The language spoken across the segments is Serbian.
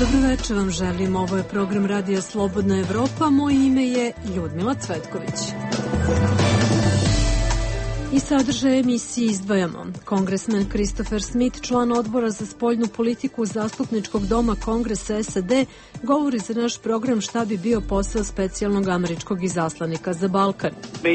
Dobro večer vam želim, ovo je program Radija Slobodna Evropa, moje ime je Ljudmila Cvetković. I sadržaj emisije izdvajamo. Kongresmen Christopher Smith, član odbora za spoljnu politiku Zastupničkog doma Kongresa SAD, govori za naš program šta bi bio posao specijalnog američkog izaslanika za Balkan.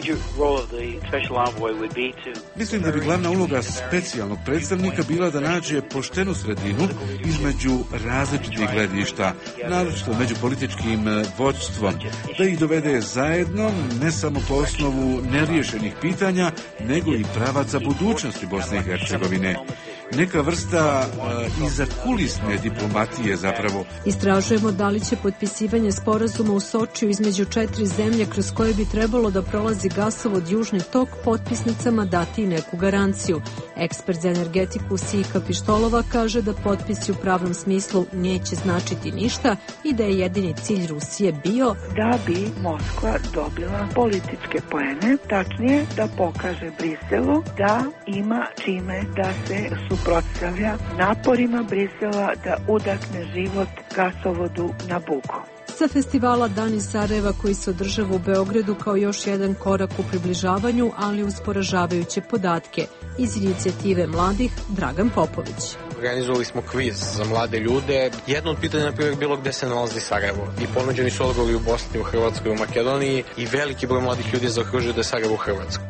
Mislim da bi glavna uloga specijalnog predstavnika bila da nađe poštenu sredinu između različitih gledišta, naročito među političkim vođstvom, da ih dovede zajedno, ne samo po osnovu neriješenih pitanja, nego i pravaca budućnosti Bosne i Hercegovine. Neka vrsta izakulisne diplomatije zapravo. Istražujemo da li će potpisivanje sporazuma u Sočiju između 4 zemlje kroz koje bi trebalo da prolazi gasovod Južni tok potpisnicama dati neku garanciju. Ekspert za energetiku Sika Pištolova kaže da potpisi u pravnom smislu neće značiti ništa i da je jedini cilj Rusije bio da bi Moskva dobila političke poene, tačnije da pokaže Briselu da ima čime da se suprotstavlja naporima Brisela da udahne život gasovodu Nabucco. Sa festivala Dani Sarajeva koji se održava u Beogradu kao još jedan korak u približavanju, ali uz poražavajuće podatke. Iz inicijative mladih Dragan Popović. Organizovali smo kviz za mlade ljude. Jedno od pitanja, na primjer, bilo gde se nalazi Sarajevo. I ponuđeni su odgovori u Bosni, u Hrvatskoj, u Makedoniji i veliki broj mladih ljudi zaokružuje da je Sarajevo u Hrvatskoj.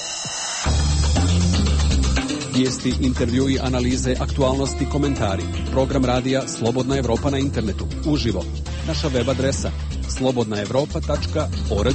Vijesti, intervjui, analize, aktualnosti, komentari. Program radija Slobodna Evropa na internetu. Uživo. Naša web adresa slobodnaevropa.org.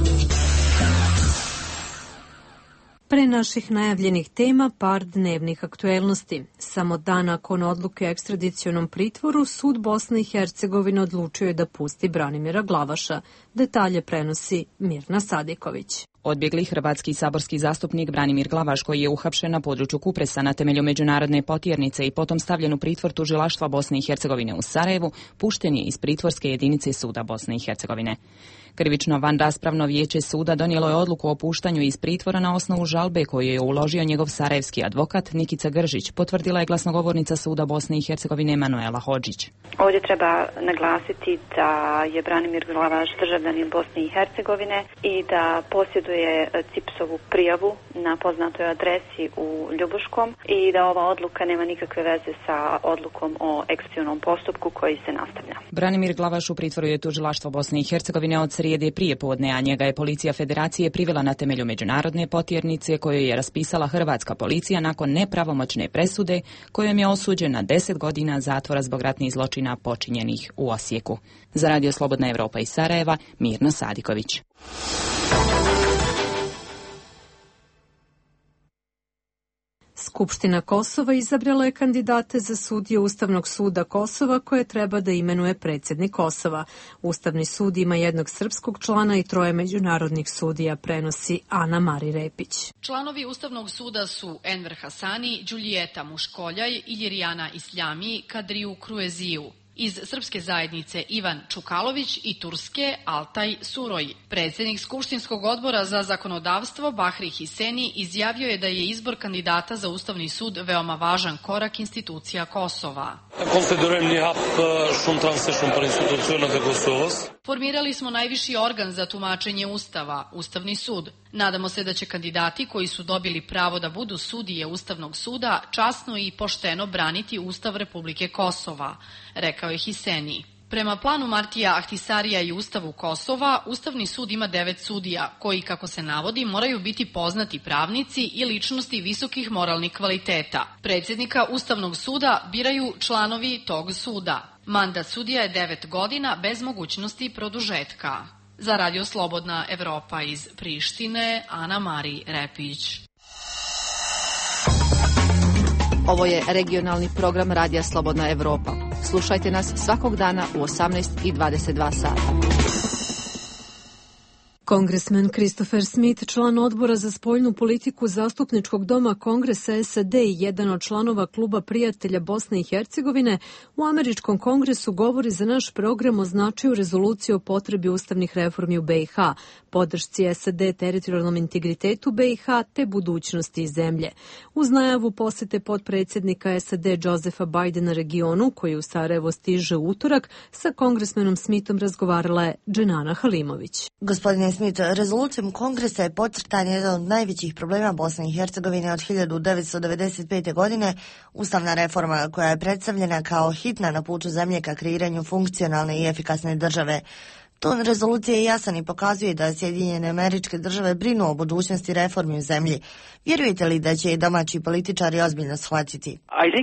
Pre naših najavljenih tema par dnevnih aktuelnosti. Samo dan nakon odluke o ekstradicionom pritvoru, sud Bosne i Hercegovine odlučio je da pusti Branimira Glavaša. Detalje prenosi Mirna Sadiković. Odbjegli hrvatski saborski zastupnik Branimir Glavaš, koji je uhapšen na području Kupresa na temelju međunarodne potjernice i potom stavljen u pritvor tužilaštva Bosne i Hercegovine u Sarajevu, pušten je iz pritvorske jedinice suda Bosne i Hercegovine. Krivično vanraspravno vijeće suda donijelo je odluku o puštanju iz pritvora na osnovu žalbe koju je uložio njegov sarajevski advokat Nikica Gržić, potvrdila je glasnogovornica suda Bosne i Hercegovine Manuela Hodžić. Ovdje treba naglasiti da je Branimir Glavaš državljanin Bosne i Hercegovine i da posjeduje CIPS-ovu prijavu na poznatoj adresi u Ljubuškom i da ova odluka nema nikakve veze sa odlukom o ekstradicionom postupku koji se nastavlja. Branimir Glavaš u pritvoru je tužilaštvo Bosne i Hercegovine od srijede prije podne, a njega je policija Federacije privela na temelju međunarodne potjernice koju je raspisala hrvatska policija nakon nepravomoćne presude kojom je osuđen na 10 godina zatvora zbog ratnih zločina počinjenih u Osijeku. Za Radio Slobodna Evropa iz Sarajeva, Mirna Sadiković. Skupština Kosova izabrala je kandidate za sudije Ustavnog suda Kosova koje treba da imenuje predsjednik Kosova. Ustavni sud ima jednog srpskog člana i 3 međunarodnih sudija, prenosi Ana Mari Repić. Članovi Ustavnog suda su Enver Hasani, Đulijeta Muškoljaj, Iljirijana Isljami, Kadriju Krueziju. Iz srpske zajednice Ivan Čukalović i turske Altaj Suroj. Predsjednik Skupštinskog odbora za zakonodavstvo Bahri Hiseni izjavio je da je izbor kandidata za Ustavni sud veoma važan korak institucija Kosova. Formirali smo najviši organ za tumačenje Ustava, Ustavni sud. Nadamo se da će kandidati koji su dobili pravo da budu sudije Ustavnog suda časno i pošteno braniti Ustav Republike Kosova, rekao je Hiseni. Prema planu Martija Ahtisarija i Ustavu Kosova, Ustavni sud ima 9 sudija, koji, kako se navodi, moraju biti poznati pravnici i ličnosti visokih moralnih kvaliteta. Predsjednika Ustavnog suda biraju članovi tog suda. Mandat sudija je 9 godina bez mogućnosti produžetka. Za Radio Slobodna Evropa iz Prištine, Ana Mari Repić. Ovo je regionalni program Radija Slobodna Evropa. Slušajte nas svakog dana u 18:22 sata. Kongresmen Christopher Smith, član odbora za spoljnu politiku Zastupničkog doma Kongresa SAD i jedan od članova kluba prijatelja Bosne i Hercegovine, u američkom kongresu govori za naš program o značaju rezolucije o potrebi ustavnih reformi u BiH, podršci SAD teritorijalnom integritetu BiH te budućnosti zemlje. Uz najavu posete potpredsjednika SAD Josepha Bidena regionu, koji u Sarajevo stiže u utorak, sa kongresmenom Smithom razgovarala je Dženana Halimović. Gospodine Smith, rezolucijom Kongresa je podcrtan jedan od najvećih problema Bosne i Hercegovine od 1995. godine, ustavna reforma koja je predstavljena kao hitna na putu zemlje ka kreiranju funkcionalne i efikasne države. Ton rezolucije je jasan i pokazuje da Sjedinjene Američke Države brinu o budućnosti reformi u zemlji. Vjerujete li da će domaći političari ozbiljno shvatiti?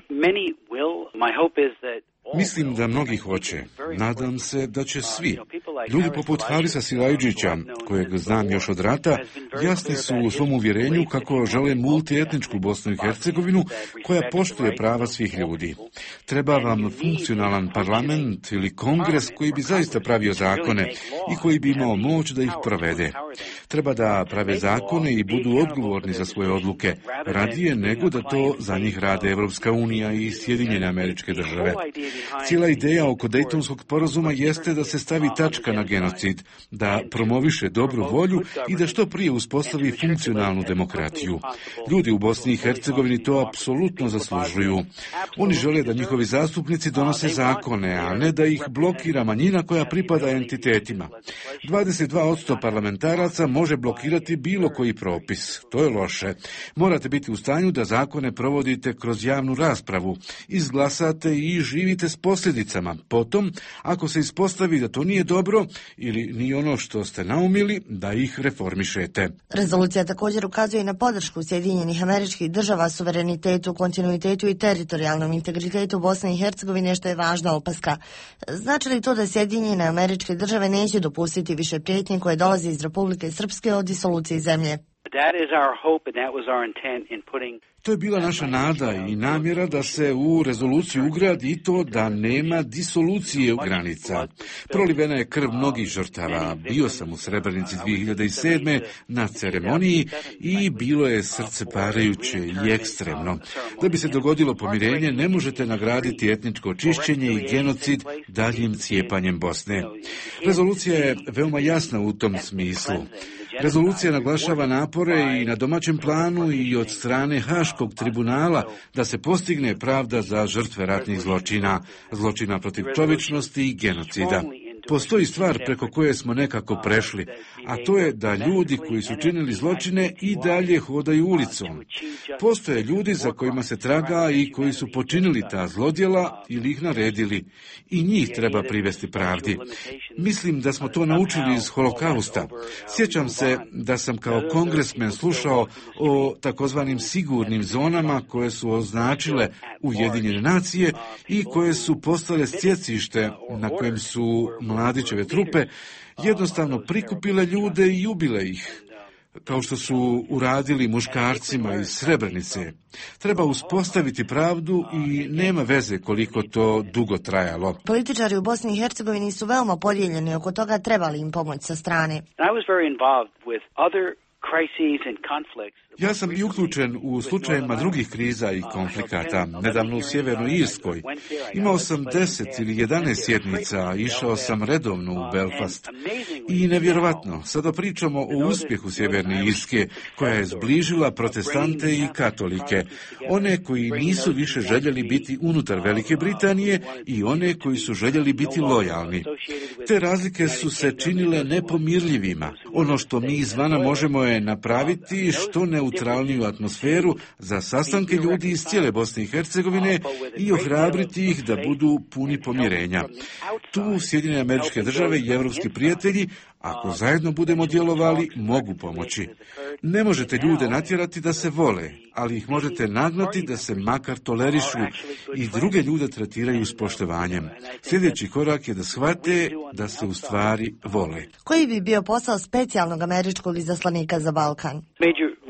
Mislim da mnogi hoće. Nadam se da će svi. Ljudi poput Halisa Silajdžića, kojeg znam još od rata, jasni su u svom uvjerenju kako žele multietničku Bosnu i Hercegovinu koja poštuje prava svih ljudi. Treba vam funkcionalan parlament ili kongres koji bi zaista pravio zakone i koji bi imao moć da ih provede. Treba da prave zakone i budu odgovorni za svoje odluke, radije nego da to za njih rade Evropska unija i Sjedinjene Američke Države. Cijela ideja oko Dejtonskog sporazuma jeste da se stavi tačka na genocid, da promoviše dobru volju i da što prije uspostavi funkcionalnu demokratiju. Ljudi u Bosni i Hercegovini to apsolutno zaslužuju. Oni žele da njihovi zastupnici donose zakone, a ne da ih blokira manjina koja pripada entitetima. 22% parlamentaraca može blokirati bilo koji propis. To je loše. Morate biti u stanju da zakone provodite kroz javnu raspravu, izglasate i živite s posljedicama. Potom, ako se ispostavi da to nije dobro ili nije ono što ste naumili, da ih reformišete. Rezolucija također ukazuje na podršku Sjedinjenih Američkih Država suverenitetu, kontinuitetu i teritorijalnom integritetu Bosne i Hercegovine, što je važna opaska. Znači li to da Sjedinjene Američke Države neće dopustiti više prijetnje koje dolaze iz Republike Srpske o disoluciji zemlje? To je bila naša nada i namjera da se u rezoluciju ugradi i to da nema disolucije granica. Prolivena je krv mnogih žrtava. Bio sam u Srebrenici 2007. na ceremoniji i bilo je srceparajuće i ekstremno. Da bi se dogodilo pomirenje, ne možete nagraditi etničko čišćenje i genocid daljim cijepanjem Bosne. Rezolucija je veoma jasna u tom smislu. Rezolucija naglašava napore i na domaćem planu i od strane Haškog tribunala da se postigne pravda za žrtve ratnih zločina, zločina protiv čovječnosti i genocida. Postoji stvar preko koje smo nekako prešli, a to je da ljudi koji su činili zločine i dalje hodaju ulicom. Postoje ljudi za kojima se traga i koji su počinili ta zlodjela ili ih naredili i njih treba privesti pravdi. Mislim da smo to naučili iz Holokausta. Sjećam se da sam kao kongresmen slušao o takozvanim sigurnim zonama koje su označile Ujedinjene nacije i koje su postale sjecište na kojem su Mladićeve trupe jednostavno prikupile ljude i ubile ih, kao što su uradili muškarcima iz Srebrenice. Treba uspostaviti pravdu i nema veze koliko to dugo trajalo. Političari u Bosni i Hercegovini su veoma podijeljeni oko toga treba li im pomoć sa strane. Ja sam i uključen u slučajevima drugih kriza i konflikata. Nedavno u Sjevernoj Irskoj. Imao sam 10 ili 11 sjednica, išao sam redovno u Belfast. I nevjerovatno, sada pričamo o uspjehu Sjeverne Irske, koja je zbližila protestante i katolike. One koji nisu više željeli biti unutar Velike Britanije i one koji su željeli biti lojalni. Te razlike su se činile nepomirljivima. Ono što mi izvana možemo je napraviti što neutralniju atmosferu za sastanke ljudi iz cijele Bosne i Hercegovine i ohrabriti ih da budu puni pomirenja. Tu Sjedinjene Američke Države i evropski prijatelji, ako zajedno budemo djelovali, mogu pomoći. Ne možete ljude natjerati da se vole, ali ih možete nagnati da se makar tolerišu i druge ljude tretiraju s poštovanjem. Sljedeći korak je da shvate da se u stvari vole. Koji bi bio posao specijalnog američkog izaslanika za Balkan?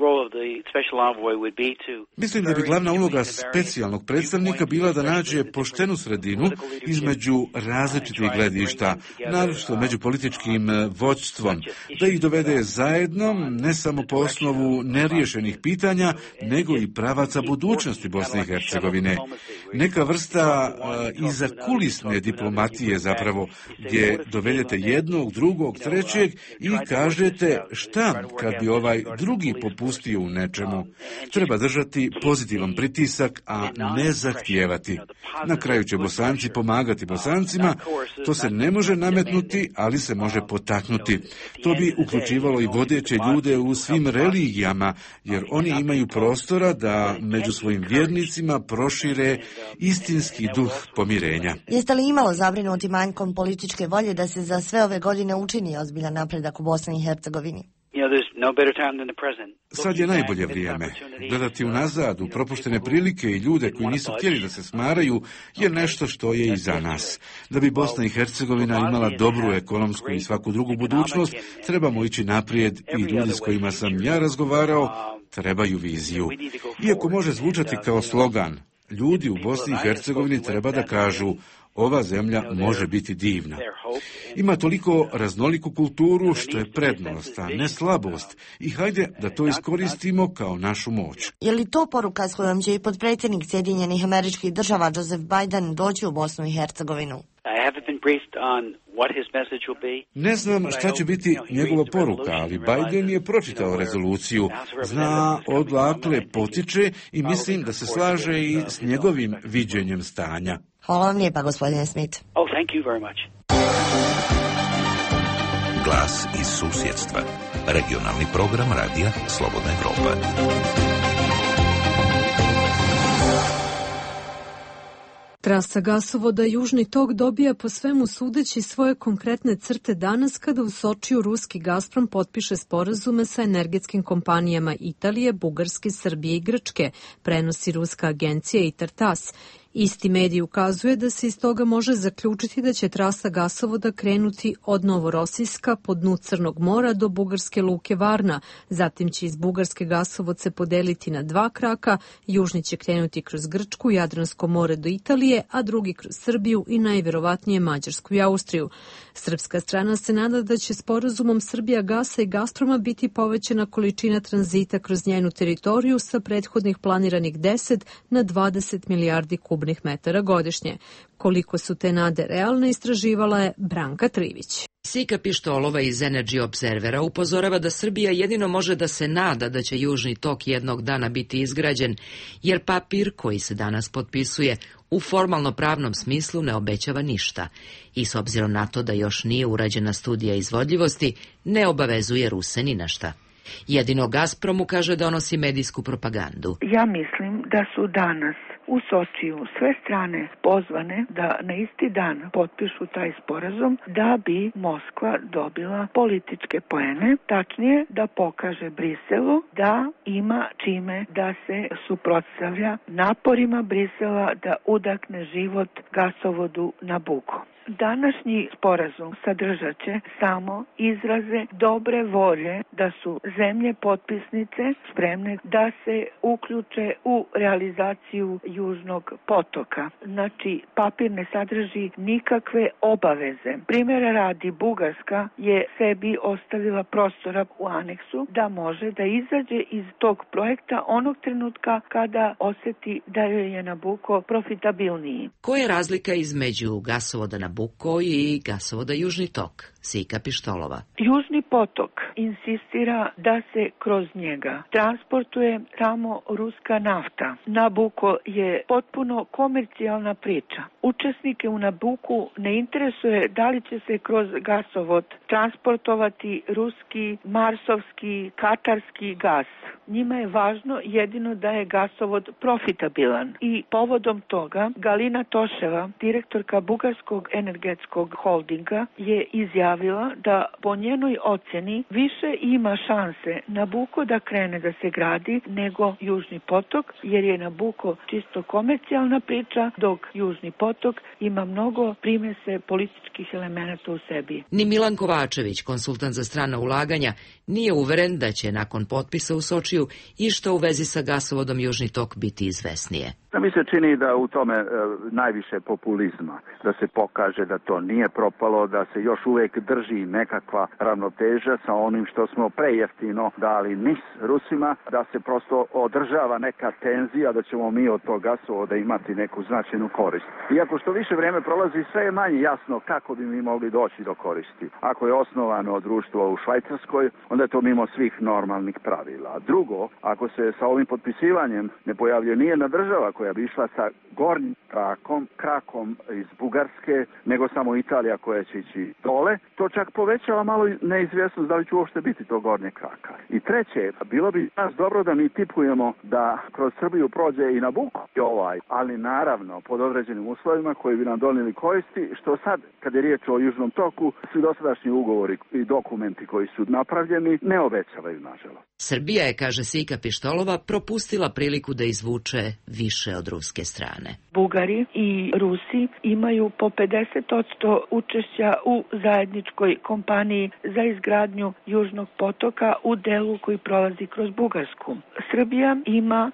Mislim da bi glavna uloga specijalnog predstavnika bila da nađe poštenu sredinu između različitih gledišta, naročito među političkim vođstvom, da ih dovede zajedno, ne samo po osnovu neriješenih pitanja, nego i pravaca budućnosti Bosne i Hercegovine. Neka vrsta izakulisne diplomatije zapravo, gdje dovedete jednog, drugog, trećeg i kažete šta kad bi ovaj drugi popustio u nečemu. Treba držati pozitivan pritisak, a ne zahtijevati. Na kraju će Bosanci pomagati Bosancima, to se ne može nametnuti, ali se može potaknuti. To bi uključivalo i vodeće ljude u svim religijama, jer oni imaju prostora da među svojim vjernicima prošire istinski duh pomirenja. Jeste li imalo zabrinuti manjkom političke volje da se za sve ove godine učini ozbiljan napredak u Bosni i Hercegovini? Sad je najbolje vrijeme. Gledati unazad u propuštene prilike i ljude koji nisu htjeli da se smaraju je nešto što je iza nas. Da bi Bosna i Hercegovina imala dobru ekonomsku i svaku drugu budućnost, trebamo ići naprijed i ljudi s kojima sam ja razgovarao trebaju viziju. Iako može zvučati kao slogan, ljudi u Bosni i Hercegovini treba da kažu: ova zemlja može biti divna. Ima toliko raznoliku kulturu što je prednost, a ne slabost, i hajde da to iskoristimo kao našu moć. Je li to poruka s kojom će i potpredsjednik Sjedinjenih Američkih Država Joseph Biden doći u Bosnu i Hercegovinu? Ne znam šta će biti njegova poruka, ali Biden je pročitao rezoluciju, zna odakle potiče i mislim da se slaže i s njegovim viđenjem stanja. Hvala vam lijepa, gospodine Smith. Thank you very much. Glas iz susjedstva. Regionalni program radija Slobodna Evropa. Trasa gasovoda Južni tok dobija po svemu sudeći svoje konkretne crte danas kada u Sočiju ruski Gazprom potpiše sporazume sa energetskim kompanijama Italije, Bugarske, Srbije i Grčke, prenosi ruska agencija ITAR-TASS. Isti medij ukazuje da se iz toga može zaključiti da će trasa gasovoda krenuti od Novorosijska po dnu Crnog mora do bugarske luke Varna, zatim će iz bugarske gasovod se podeliti na dva kraka, južni će krenuti kroz Grčku, Jadransko more do Italije, a drugi kroz Srbiju i najverovatnije Mađarsku i Austriju. Srpska strana se nada da će sporazumom Srbija gasa i Gazproma biti povećana količina tranzita kroz njenu teritoriju sa prethodnih planiranih 10 na 20 milijardi kubnih metara godišnje. Koliko su te nade realne, istraživala je Branka Trivić. Sika Pištolova iz Energy Observera upozorava da Srbija jedino može da se nada da će Južni tok jednog dana biti izgrađen, jer papir koji se danas potpisuje u formalno-pravnom smislu ne obećava ništa i s obzirom na to da još nije urađena studija izvodljivosti, ne obavezuje Ruse ni na šta. Jedino Gazpromu kaže donosi medijsku propagandu. Ja mislim da su danas u Sočiju sve strane pozvane da na isti dan potpišu taj sporazum da bi Moskva dobila političke poene, tačnije da pokaže Briselu da ima čime da se suprotstavlja naporima Brisela da udahne život gasovodu Nabucco. Današnji sporazum sadržat će samo izraze dobre volje da su zemlje potpisnice spremne da se uključe u realizaciju Južnog potoka. Znači, papir ne sadrži nikakve obaveze. Primjera radi, Bugarska je sebi ostavila prostora u aneksu da može da izađe iz tog projekta onog trenutka kada osjeti da joj je Nabucco profitabilniji. Koja je razlika između gasovoda Nabucco i gasovoda Južni tok? Sika Pištolova. Južni potok insistira da se kroz njega transportuje samo ruska nafta. Nabucco je potpuno komercijalna priča. Učesnike u Nabuccu ne interesuje da li će se kroz gasovod transportovati ruski, marsovski, katarski gas. Njima je važno jedino da je gasovod profitabilan. I povodom toga Galina Toševa, direktorka Bugarskog energetskog holdinga, je izjavila izjavila da po njenoj ocjeni više ima šanse Nabucco da krene da se gradi nego Južni potok, jer je Nabucco čisto komercijalna priča, dok Južni potok ima mnogo primese političkih elemenata u sebi. Ni Milan Kovačević, konsultant za strana ulaganja, nije uveren da će nakon potpisa u Sočiju išta u vezi sa gasovodom Južni tok biti izvesnije. Mi se čini da u tome najviše populizma, da se pokaže da to nije propalo, da se još uvijek drži nekakva ravnoteža sa onim što smo prejeftino dali NIS Rusima, da se prosto održava neka tenzija, da ćemo mi od tog gasovoda imati neku značajnu korist. Iako što više vrijeme prolazi, sve je manje jasno kako bi mi mogli doći do koristi. Ako je osnovano društvo u Švajcarskoj, onda je to mimo svih normalnih pravila. Drugo, ako se sa ovim potpisivanjem ne pojavljuje nijedna država koja bi išla sa gornjim krakom iz Bugarske, nego samo Italija koja će ići dole, to čak povećava malo neizvjesnost da li će uopšte biti to gornje kraka. I treće, bilo bi nas dobro da mi tipujemo da kroz Srbiju prođe i Nabucco ali naravno pod određenim uslovima koji bi nam donijeli koristi, što sad, kad je riječ o Južnom toku, svi dosadašnji ugovori i dokumenti koji su napravljeni ne obećavaju, nažalost. Srbija je, kaže Sika Pištolova, propustila priliku da izvuče više od ruske strane. Bugari i Rusi imaju po 50% učešća u zajedničkoj kompaniji za izgradnju Južnog potoka u delu koji prolazi kroz Bugarsku. Srbija ima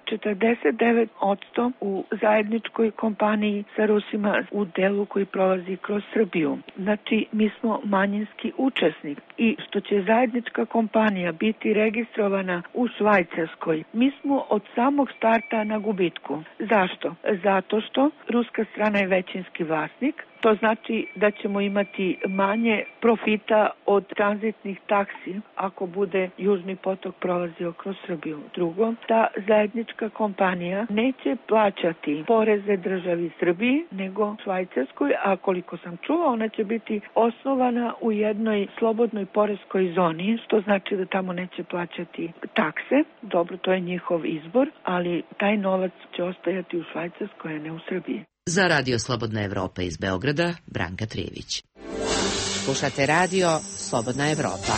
49% u zajedničkoj kompaniji sa Rusima u delu koji prolazi kroz Srbiju. Znači, mi smo manjinski učesnik i što će zajednička kompanija biti registrovana u Švajcarskoj, mi smo od samog starta na gubitku. Zašto? Zato što ruska strana je većinski vlasnik. To znači da ćemo imati manje profita od tranzitnih taksi ako bude Južni potok prolazio kroz Srbiju. Drugo, ta zajednička kompanija neće plaćati poreze državi Srbiji nego Švajcarskoj, a koliko sam čula, ona će biti osnovana u jednoj slobodnoj poreskoj zoni, što znači da tamo neće plaćati takse. Dobro, to je njihov izbor, ali taj novac će ostajati u Švajcarskoj, a ne u Srbiji. Za Radio Slobodna Evropa iz Beograda, Branka Trijević. Slušate radio Slobodna Evropa.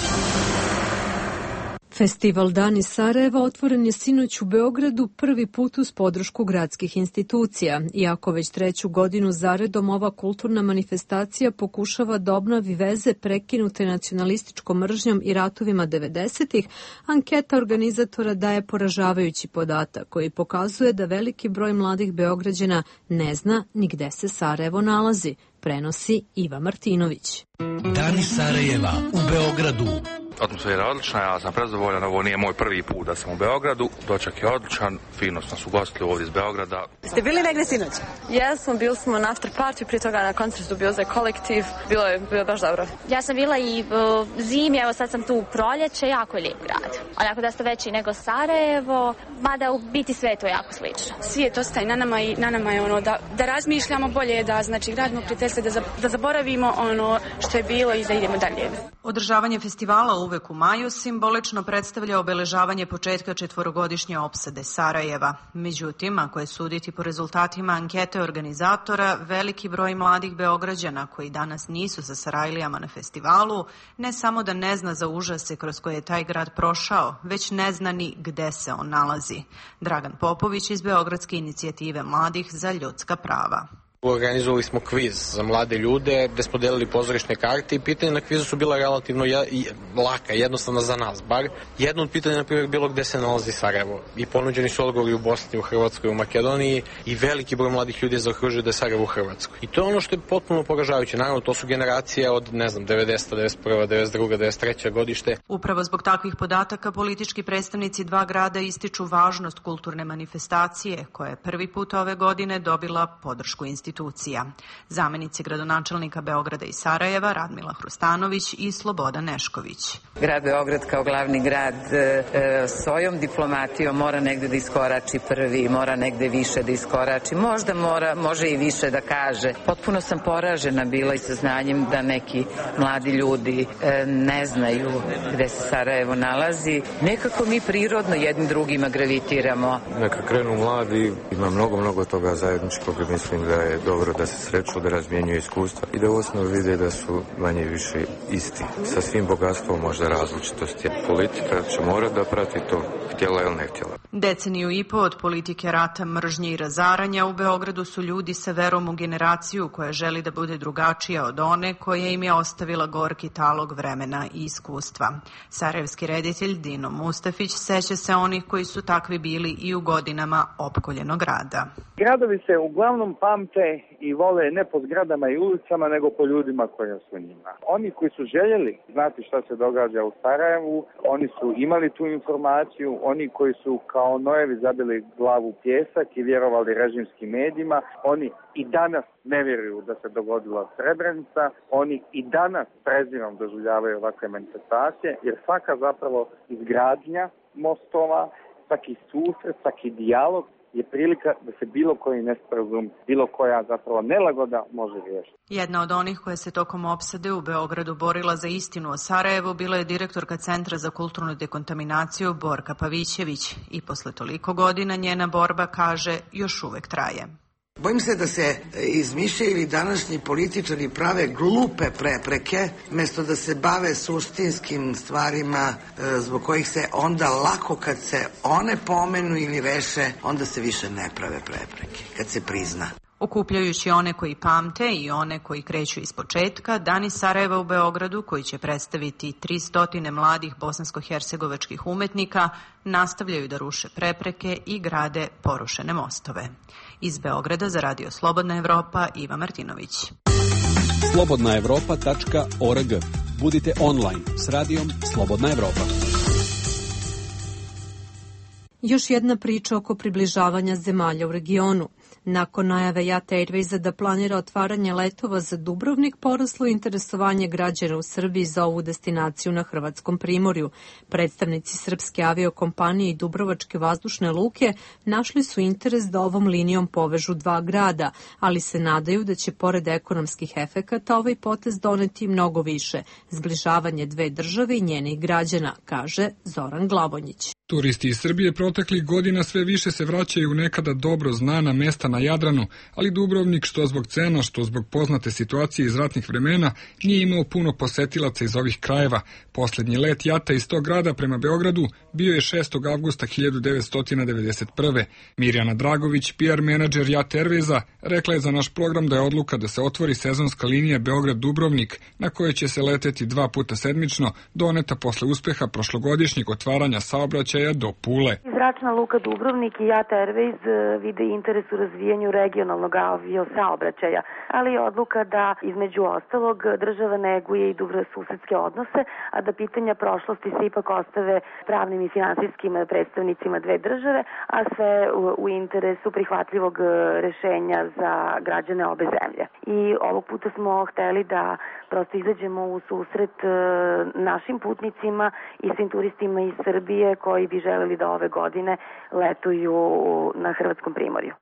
Festival Dani Sarajeva otvoren je sinoć u Beogradu prvi put uz podršku gradskih institucija. Iako već treću godinu zaredom ova kulturna manifestacija pokušava da obnovi veze prekinute nacionalističkom mržnjom i ratovima 90-ih, anketa organizatora daje poražavajući podatak koji pokazuje da veliki broj mladih Beograđana ne zna ni gde se Sarajevo nalazi, prenosi Iva Martinović. Dani Sarajeva u Beogradu. Atmosfera je odlična, ja sam prezadovoljan, ovo nije moj prvi put da sam u Beogradu, doček je odličan, fino smo se ugostili ovdje iz Beograda. Ste bili negdje sinoć? Jesmo, bili smo na after party, prije toga na koncertu bio za kolektiv, bilo je baš dobro. Ja sam bila i zimi, evo sad sam tu u proljeće, jako je lijep grad. Onako da ste veći nego Sarajevo, mada u biti sve je to jako slično. Svijet ostaje na nama je ono da razmišljamo bolje, da znači gradimo prijateljstvo, da zaboravimo ono što je bilo i da idemo dalje. Održavanje festivala uvek u maju simbolično predstavlja obeležavanje početka četvorogodišnje opsade Sarajeva. Međutim, ako je suditi po rezultatima ankete organizatora, veliki broj mladih Beograđana koji danas nisu sa Sarajlijama na festivalu, ne samo da ne zna za užase kroz koje je taj grad prošao, već ne zna ni gde se on nalazi. Dragan Popović iz Beogradske inicijative mladih za ljudska prava. Organizovali smo kviz za mlade ljude gde smo delili pozorišne karte i pitanja na kvizu su bila relativno laka, jednostavna za nas bar. Jedno od pitanja, na primjer, bilo gde se nalazi Sarajevo i ponuđeni su odgovori u Bosni, u Hrvatskoj, u Makedoniji i veliki broj mladih ljudi zaokružuje da je Sarajevo u Hrvatskoj. I to je ono što je potpuno poražavajuće. Naravno, to su generacije od, 90, 91, 92, 93 godište. Upravo zbog takvih podataka politički predstavnici dva grada ističu važnost kulturne manifestacije koja je prvi put ove godine dobila podršku institucija. Zamenici gradonačelnika Beograda i Sarajeva, Radmila Hrustanović i Slobodan Nešković. Grad Beograd kao glavni grad svojom diplomatijom mora negde da iskorači prvi, mora negde više da iskorači, možda može i više da kaže. Potpuno sam poražena bila i saznanjem da neki mladi ljudi ne znaju gde se Sarajevo nalazi. Nekako mi prirodno jednim drugima gravitiramo. Neka krenu mladi, ima mnogo toga zajedničkog i mislim da je dobro da se sreću, da razmjenjuju iskustva i da u osnovi vide da su manje više isti. Sa svim bogatstvom možda različitosti. Politika će morati da prati to, htjela ili ne htjela. Deceniju i po od politike rata, mržnje i razaranja u Beogradu su ljudi sa verom u generaciju koja želi da bude drugačija od one koja im je ostavila gorki talog vremena i iskustva. Sarajevski reditelj Dino Mustafić seća se onih koji su takvi bili i u godinama opkoljenog rada. Gradovi se uglavnom pamte i vole ne po zgradama i ulicama, nego po ljudima koji su njima. Oni koji su željeli znati šta se događa u Sarajevu, oni su imali tu informaciju, oni koji su kao nojevi zabili glavu u pjesak i vjerovali režimskim medijima, oni i danas ne vjeruju da se dogodila Srebrenica, oni i danas prezirom doživljavaju ovakve manifestacije, jer svaka zapravo izgradnja mostova, svaki susret, svaki dijalog je prilika da se bilo koji nesporazum, bilo koja zapravo nelagoda može riješiti. Jedna od onih koja se tokom opsade u Beogradu borila za istinu o Sarajevu bila je direktorka Centra za kulturnu dekontaminaciju Borka Pavićević i posle toliko godina njena borba, kaže, još uvek traje. Bojim se da se izmišljaju današnji političari prave glupe prepreke, mjesto da se bave suštinskim stvarima zbog kojih se onda lako kad se one pomenu ili reše, onda se više ne prave prepreke, kad se prizna. Okupljajući one koji pamte i one koji kreću iz početka, Dani Sarajeva u Beogradu, koji će predstaviti 300 mladih bosansko-hercegovačkih umetnika, nastavljaju da ruše prepreke i grade porušene mostove. Iz Beograda za Radio Slobodna Evropa, Iva Martinović. slobodnaevropa.org. Budite online s radijom Slobodna Evropa. Još jedna priča oko približavanja zemalja u regionu. Nakon najave Jat Airwaysa da planira otvaranje letova za Dubrovnik, poraslo interesovanje građana u Srbiji za ovu destinaciju na Hrvatskom primorju. Predstavnici srpske aviokompanije i Dubrovačke vazdušne luke našli su interes da ovom linijom povežu dva grada, ali se nadaju da će pored ekonomskih efekata ovaj potez doneti mnogo više, zbližavanje dve države i njenih građana, kaže Zoran Glavonjić. Turisti iz Srbije proteklih godina sve više se vraćaju u nekada dobro znana mesta na Jadranu, ali Dubrovnik, što zbog cena, što zbog poznate situacije iz ratnih vremena, nije imao puno posetilaca iz ovih krajeva. Poslednji let jata iz tog grada prema Beogradu bio je 6. avgusta 1991. Mirjana Dragović, PR menadžer Jat Airwaysa, rekla je za naš program da je odluka da se otvori sezonska linija Beograd-Dubrovnik, na kojoj će se leteti 2 puta sedmično, doneta posle uspeha prošlogodišnjeg otvaranja saobraćaja do Pule. Zračna luka Dubrovnik i Jat Airways vide interes u razvijanju regionalnog aviosaobraćaja, ali je odluka da između ostalog država neguje i dobrosusedske odnose, a da pitanja prošlosti se ipak ostave pravnim i finansijskim predstavnicima dve države, a sve u interesu prihvatljivog rešenja za građane obe zemlje. I ovog puta smo hteli da prosto izađemo u susret našim putnicima i svim turistima iz Srbije koji bi želeli da ove godine letuju na Hrvatskom primorju.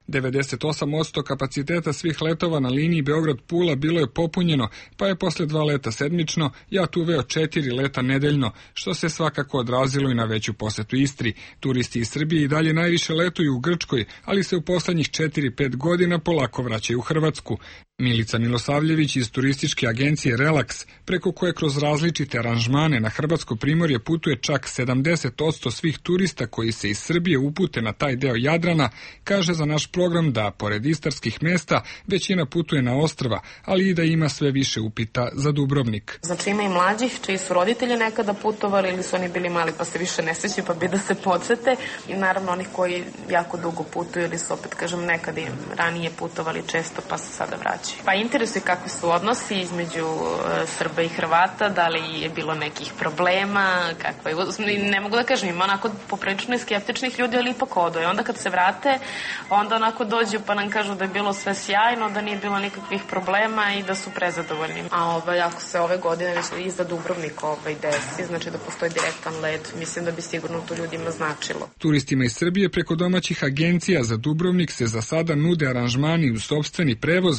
98% kapaciteta svih letova na liniji Beograd-Pula bilo je popunjeno, pa je posle 2 leta sedmično Jat uveo 4 leta nedeljno, što se svakako odrazilo i na veću posetu Istri. Turisti iz Srbije i dalje najviše letuju u Grčkoj, ali se u poslednjih 4-5 godina polako vraćaju u Hrvatsku. Milica Milosavljević iz turističke agencije Relax, preko koje kroz različite aranžmane na Hrvatsko primorje putuje čak 70% svih turista koji se iz Srbije upute na taj deo Jadrana, kaže za naš program da, pored istarskih mesta, većina putuje na ostrva, ali i da ima sve više upita za Dubrovnik. Znači ima i mlađih čiji su roditelji nekada putovali ili su oni bili mali pa se više ne sjećaju pa bi da se podsete, i naravno onih koji jako dugo putuju ili su opet kažem nekada ranije putovali često pa se sada vraćaju. Pa interesuje kakvi su odnosi između Srba i Hrvata, da li je bilo nekih problema, kakva je, ne mogu da kažem, ima onako poprilično skeptičnih ljudi, ali ipak odu. I onda kad se vrate, onda onako dođu pa nam kažu da je bilo sve sjajno, da nije bilo nikakvih problema i da su prezadovoljni. A ako se ove godine već i za Dubrovnik desi, znači da postoji direktan let, mislim da bi sigurno to ljudima značilo. Turistima iz Srbije preko domaćih agencija za Dubrovnik se za sada nude aranžmani u sopstveni prevoz, pa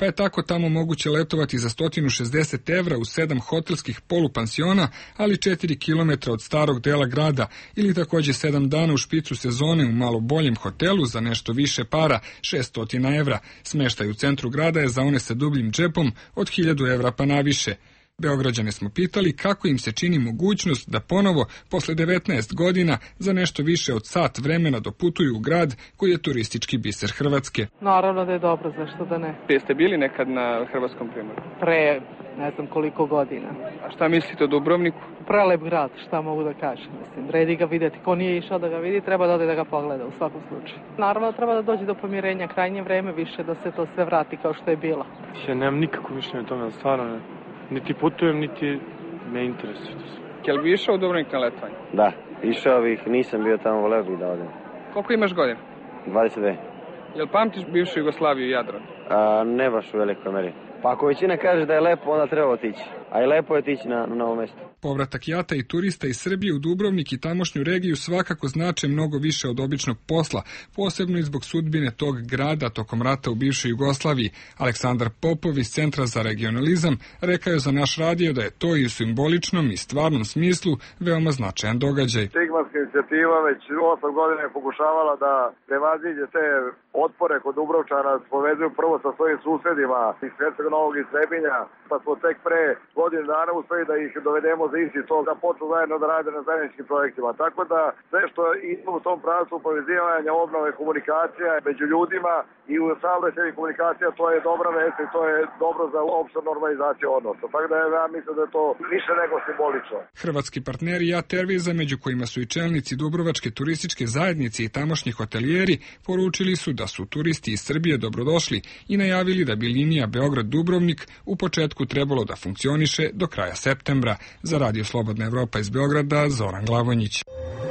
je tako tamo moguće letovati za 160 evra u 7 hotelskih polupansiona, ali 4 km od starog dela grada, ili takođe 7 dana u špicu sezone u malo boljem hotelu za nešto više para, 600 evra. Smeštaj u centru grada je za one sa dubljim džepom od 1000 evra pa naviše. Beograđane smo pitali kako im se čini mogućnost da ponovo, posle 19 godina, za nešto više od sat vremena doputuju u grad koji je turistički biser Hrvatske. Naravno da je dobro, zašto da ne. Jeste bili nekad na Hrvatskom primorju? Pre, ne znam koliko godina. A šta mislite o Dubrovniku? Prelep grad, šta mogu da kažem. Mislim, vredi ga vidjeti. Ko nije išao da ga vidi, treba da ode da ga pogleda u svakom slučaju. Naravno treba da dođe do pomirenja, krajnje vreme više da se to sve vrati kao što je bilo. Ja nemam nikako mišljenje o tome, stvarno ne. Niti putujem, niti me interesuje. Jel bi išao u Dubrovnik na letovanje? Da, išao bih, nisam bio tamo, voleo bih da odem. Koliko imaš godina? 22. Jel pamtiš bivšu Jugoslaviju i Jadran? Ne baš u velikoj meri. Pa ako većina kaže da je lepo, onda treba otići. A i lepo je otići na novo mesto. Povratak jata i turista iz Srbije u Dubrovnik i tamošnju regiju svakako znače mnogo više od običnog posla, posebno i zbog sudbine tog grada tokom rata u bivšoj Jugoslaviji. Aleksandar Popov iz Centra za regionalizam rekao je za naš radio da je to i u simboličnom i stvarnom smislu veoma značajan događaj. Sigmarska inicijativa već 8 godina je pokušavala da prevaziđe te otpore kod Dubrovčana, povezuju prvo sa svojim susedima iz Svetskog Novog i Trebinja, pa smo tek pre godinu dana uspeli da ih dovedemo za isti to, da počnu zajedno da rade na zajedničkim projektima. Tako da sve što ima u tom pravcu povezivanja, obnove komunikacija među ljudima i u saobraćajnih komunikacija, to je dobra vest i to je dobro za opštu normalizaciju odnosa. Tako da ja mislim da je to više nego simbolično. Hrvatski partneri JAT Airwaysa, među kojima su i čelnici Dubrovačke turističke zajednice i tamošnji hotelijeri, poručili su da su turisti iz Srbije dobrodošli i najavili da bi linija Beograd-Dubrovnik u početku trebalo da funkcioniše do kraja septembra. Za Radio Slobodna Evropa iz Beograda, Zoran Glavonjić.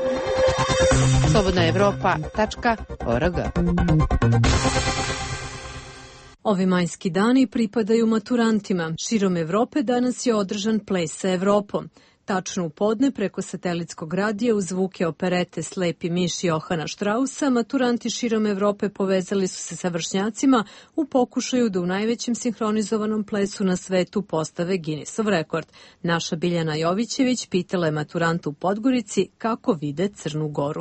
slobodnaevropa.org. Ovi majski dani pripadaju maturantima. Širom Evrope danas je održan ples sa Evropom. Tačno u podne preko satelitskog radija uz zvuke operete Slepi miš Johana Štrausa, maturanti širom Evrope povezali su se sa vršnjacima u pokušaju da u najvećem sinhronizovanom plesu na svetu postave Guinnessov rekord. Naša Biljana Jovićević pitala je maturanta u Podgorici kako vide Crnu Goru.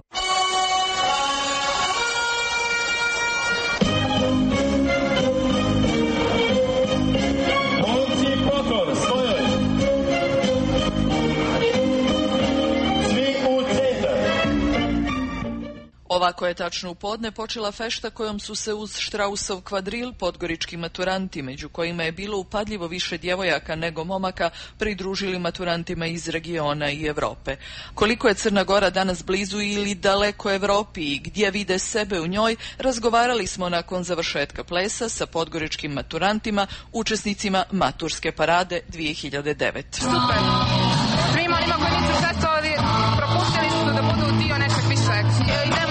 Ovako je tačno u podne počela fešta kojom su se uz Štrausov kvadril podgorički maturanti, među kojima je bilo upadljivo više djevojaka nego momaka, pridružili maturantima iz regiona i Evrope. Koliko je Crna Gora danas blizu ili daleko Evropi i gdje vide sebe u njoj, razgovarali smo nakon završetka plesa sa podgoričkim maturantima, učesnicima maturske parade 2009. Super! Svima onima koji nisu učestvovali, propustili su da budu dio nečeg višeg. Idemo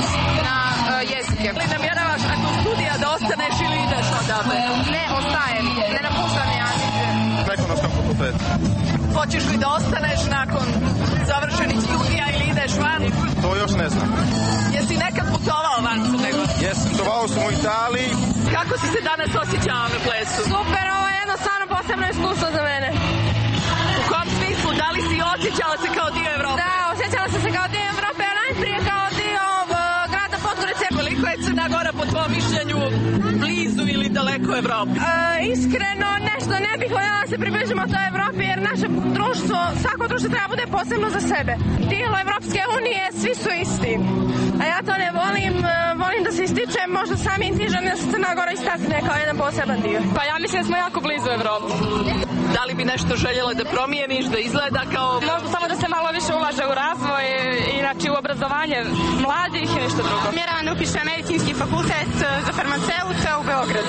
na jezike. Ili namjeravaš nakon studija da ostaneš ili ideš odavde? Ne, ostajem. Ne napuštam ja nigdje. Na Ekonomskom fakultetu. Hoćeš li da ostaneš nakon završenih studija ili ideš van? To još ne znam. Jesi nekad putovao van su nego? Jesam, putovao sam u Italiji. Kako si se danas osjećao na plesu? Super, ovo je jednostavno posebno iskustvo za mene. U kom smislu? Da li si osjećala se kao dio Evrope? Da, osjećala sam se kao dio Evrope, a najprije kao dio grada Podgorice. Koliko je Crna Gora po tvojom mišljenju blizu ili daleko Evropi? Iskreno, nešto ne bih voljela da se približimo toj Evropi, jer naše društvo, svako društvo treba bude posebno za sebe. Tijelo Evropske unije, svi su isti. A ja to ne volim, volim da se ističem, možda samim tižem da se Crna Gora istakne kao jedan poseban dio. Pa ja mislim da smo jako blizu Evropi. Da li bi nešto željela da promijeniš, da izgleda kao... Možda samo da se malo više ulaže u razvoj i znači u obrazovanje mladih i nešto drugo. Mjeravam da upišem medicinski fakultet za farmaceuta u Beogradu.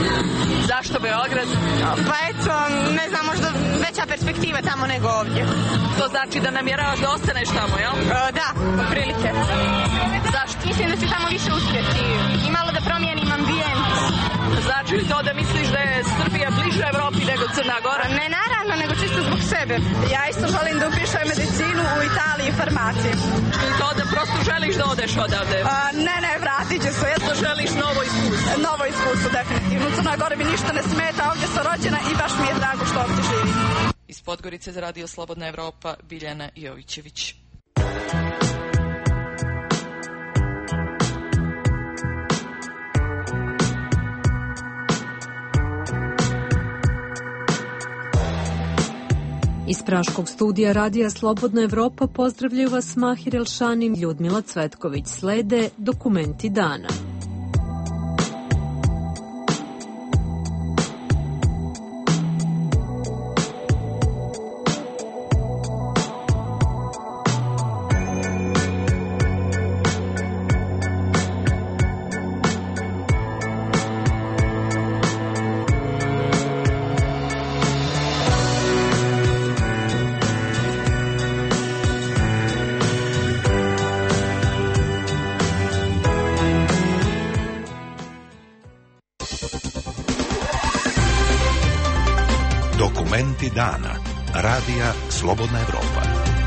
Zašto Beograd? Pa eto, ne znam, možda veća perspektiva tamo nego ovdje. To znači da namjeravaš da ostaneš tamo, jel? Da, otprilike. Zašto? Mislim da ću tamo više uspjeti i malo da promijenim ambijent. Znači li to da misliš da je Srbija bliže Evropi nego Crna Gora? Ne, naravno, nego čisto zbog sebe. Ja isto želim da upišem medicinu u Italiji i farmaciju. To da prosto želiš da odeš odavde? Ne, vratit ću se. Da želiš novo iskustvo? Novo iskustvo, definitivno. Crnoj Gori mi ništa ne smeta, ovdje sam rođena i baš mi je drago što ovdje živim. Iz Podgorice za Radio Slobodna Evropa, Biljana Jovićević. Iz Praškog studija Radija Slobodna Evropa pozdravljaju vas Mahir Elšani i Ljudmila Cvetković. Slede dokumenti dana. Dokumenti dana. Radija Slobodna Evropa.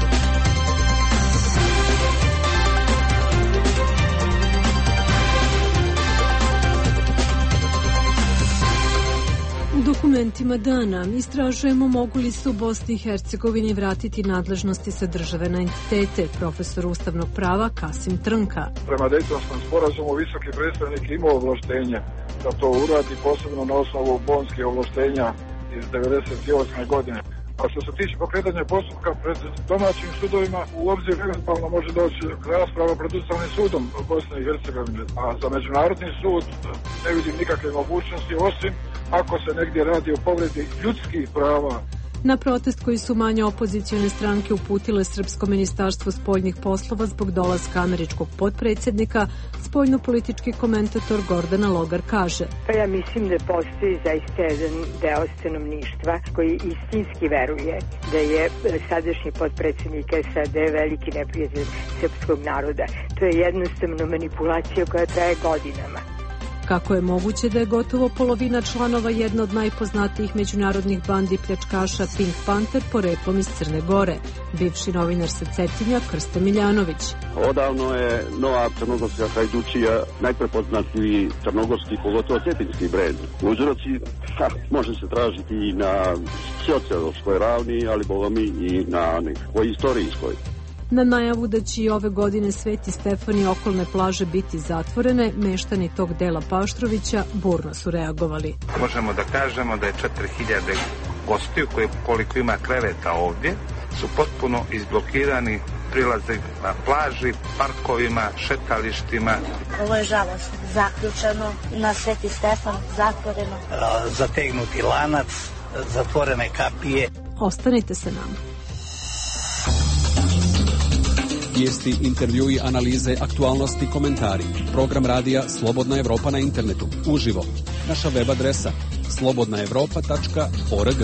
U dokumentima dana istražujemo mogu li se u Bosni i Hercegovini vratiti nadležnosti sa države na entitete, profesor ustavnog prava Kasim Trnka. Prema Dejtonskom sporazumu visoki predstavnik ima ovlaštenje da to uradi, posebno na osnovu bonskih ovlaštenja iz 1998. godine. A što se tiče pokretanja postupka pred domaćim sudovima, u obzir eventualno može doći rasprava pred Ustavnim sudom Bosne i Hercegovine. A za međunarodni sud ne vidim nikakve mogućnosti, osim ako se negdje radi o povredi ljudskih prava. Na protest koji su manje opozicione stranke uputile Srpsko ministarstvo spoljnih poslova zbog dolaska američkog potpredsjednika, spoljnopolitički komentator Gordana Logar kaže: Pa ja mislim da postoji zaista jedan deo stanovništva koji istinski veruje da je sadašnji potpredsjednik SAD veliki neprijatelj srpskog naroda. To je jednostavno manipulacija koja traje godinama. Kako je moguće da je gotovo polovina članova jedne od najpoznatijih međunarodnih bandi pljačkaša Pink Panther poreklom iz Crne Gore? Bivši novinar sa Cetinja Krsto Miljanović. Odavno je nova crnogorska hajdučija najprepoznatljiviji crnogorski, pogotovo cetinski brend. Uzroci može se tražiti i na sociološkoj ravni, ali boga mi i na nekoj istorijskoj. Na najavu da će i ove godine Sveti Stefan i okolne plaže biti zatvorene, meštani tog dela Paštrovića burno su reagovali. Možemo da kažemo da je 4000 gostiju, koji koliko ima kreveta ovdje, su potpuno izblokirani prilaze na plaži, parkovima, šetalištima. Ovo je žalostno. Zaključano, na Sveti Stefan zatvoreno. Zategnuti lanac, zatvorene kapije. Ostanite sa nama. Vijesti, intervjui, analize, aktualnosti, komentari. Program radija Slobodna Evropa na internetu. Uživo. Naša web adresa slobodnaevropa.org.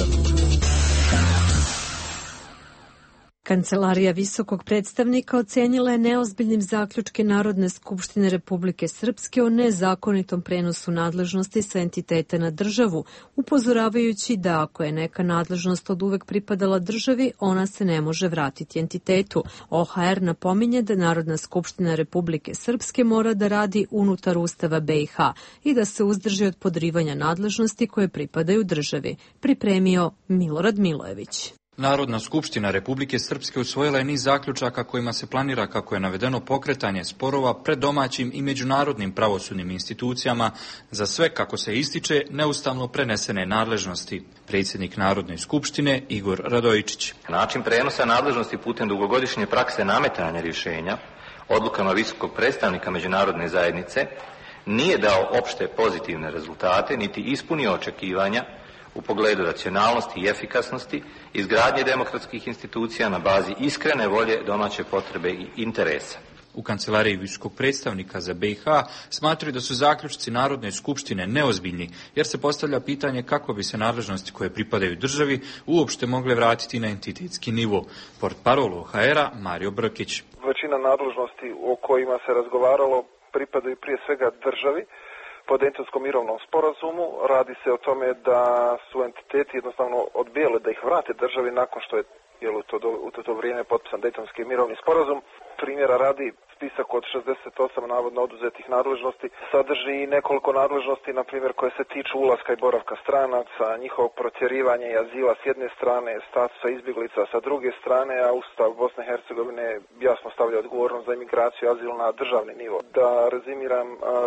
Kancelarija visokog predstavnika ocenila je neozbiljnim zaključke Narodne skupštine Republike Srpske o nezakonitom prenosu nadležnosti sa entiteta na državu, upozoravajući da ako je neka nadležnost od uvek pripadala državi, ona se ne može vratiti entitetu. OHR napominje da Narodna skupština Republike Srpske mora da radi unutar Ustava BiH i da se uzdrži od podrivanja nadležnosti koje pripadaju državi. Pripremio Milorad Milojević. Narodna skupština Republike Srpske usvojila je niz zaključaka kojima se planira, kako je navedeno, pokretanje sporova pred domaćim i međunarodnim pravosudnim institucijama za sve, kako se ističe, neustavno prenesene nadležnosti. Predsjednik Narodne skupštine Igor Radojičić. Način prenosa nadležnosti putem dugogodišnje prakse nametanja rješenja odlukama visokog predstavnika međunarodne zajednice nije dao opšte pozitivne rezultate niti ispunio očekivanja u pogledu racionalnosti i efikasnosti, izgradnje demokratskih institucija na bazi iskrene volje, domaće potrebe i interesa. U Kancelariji visokog predstavnika za BiH smatraju da su zaključci Narodne skupštine neozbiljni, jer se postavlja pitanje kako bi se nadležnosti koje pripadaju državi uopšte mogle vratiti na entitetski nivo. Portparol OHR-a Mario Brkić. Većina nadležnosti o kojima se razgovaralo pripadaju prije svega državi. Po Dejtonskom mirovnom sporazumu radi se o tome da su entiteti jednostavno odbijali da ih vrate državi nakon što je u to vrijeme potpisan Dejtonski mirovni sporazum. Primjera radi, spisak od 68 navodno oduzetih nadležnosti sadrži i nekoliko nadležnosti, na primjer, koje se tiču ulaska i boravka stranaca, njihovog protjerivanja i azila s jedne strane, statusa izbjeglica sa druge strane, a Ustav Bosne i Hercegovine jasno stavlja odgovornost za imigraciju i azil na državni nivo. Da rezimiram,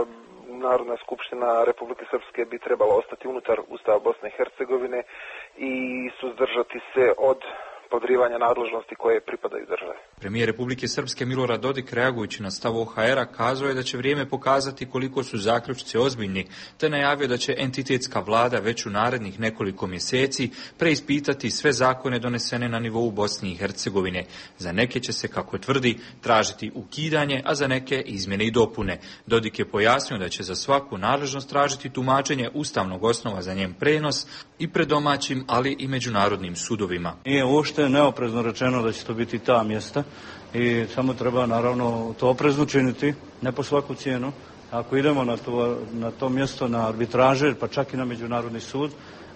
Narodna skupština Republike Srpske bi trebala ostati unutar Ustava Bosne i Hercegovine i suzdržati se od podrivanja nadležnosti koje pripadaju državi. Premijer Republike Srpske Milorad Dodik, reagujući na stav OHR-a, kazao je da će vrijeme pokazati koliko su zaključci ozbiljni, te najavio da će entitetska vlada već u narednih nekoliko mjeseci preispitati sve zakone donesene na nivou Bosne i Hercegovine. Za neke će se, kako tvrdi, tražiti ukidanje, a za neke izmjene i dopune. Dodik je pojasnio da će za svaku nadležnost tražiti tumačenje ustavnog osnova za njen prenos i pred domaćim, ali i međunarodnim sudovima. Nije uopšte neoprezno rečeno da će to biti ta mjesta i samo treba naravno to oprezno činiti, ne po svaku cijenu. Ako idemo na to mjesto, na arbitraže, pa čak i na međunarodni sud,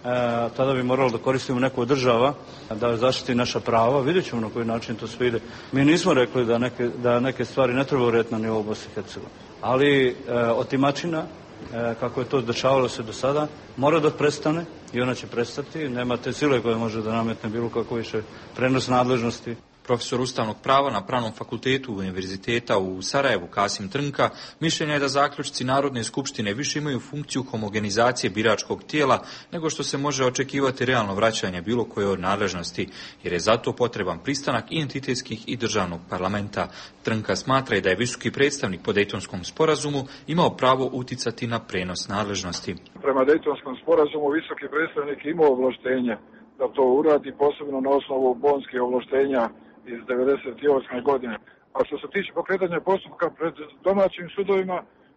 tada bi moralo da koristimo neku od država da zaštiti naša prava. Vidjet ćemo na koji način to sve ide. Mi nismo rekli da neke stvari ne treba urediti na nivou Bosne i Hercegovine, ali otimačina, kako je to dešavalo se do sada, mora da prestane i ona će prestati. Nema te sile koje može da nametne bilo kako više prenos nadležnosti. Profesor ustavnog prava na Pravnom fakultetu Univerziteta u Sarajevu Kasim Trnka mišljenja je da zaključci Narodne skupštine više imaju funkciju homogenizacije biračkog tijela nego što se može očekivati realno vraćanje bilo koje od nadležnosti, jer je zato potreban pristanak i entitetskih i državnog parlamenta. Trnka smatra i da je visoki predstavnik po Dejtonskom sporazumu imao pravo uticati na prenos nadležnosti. Prema Dejtonskom sporazumu visoki predstavnik imao ovlaštenje da to uradi, posebno na osnovu bonskih ovlaštenja iz 1998. godine. A što se tiče pokretanja postupka pred domaćim sudovima,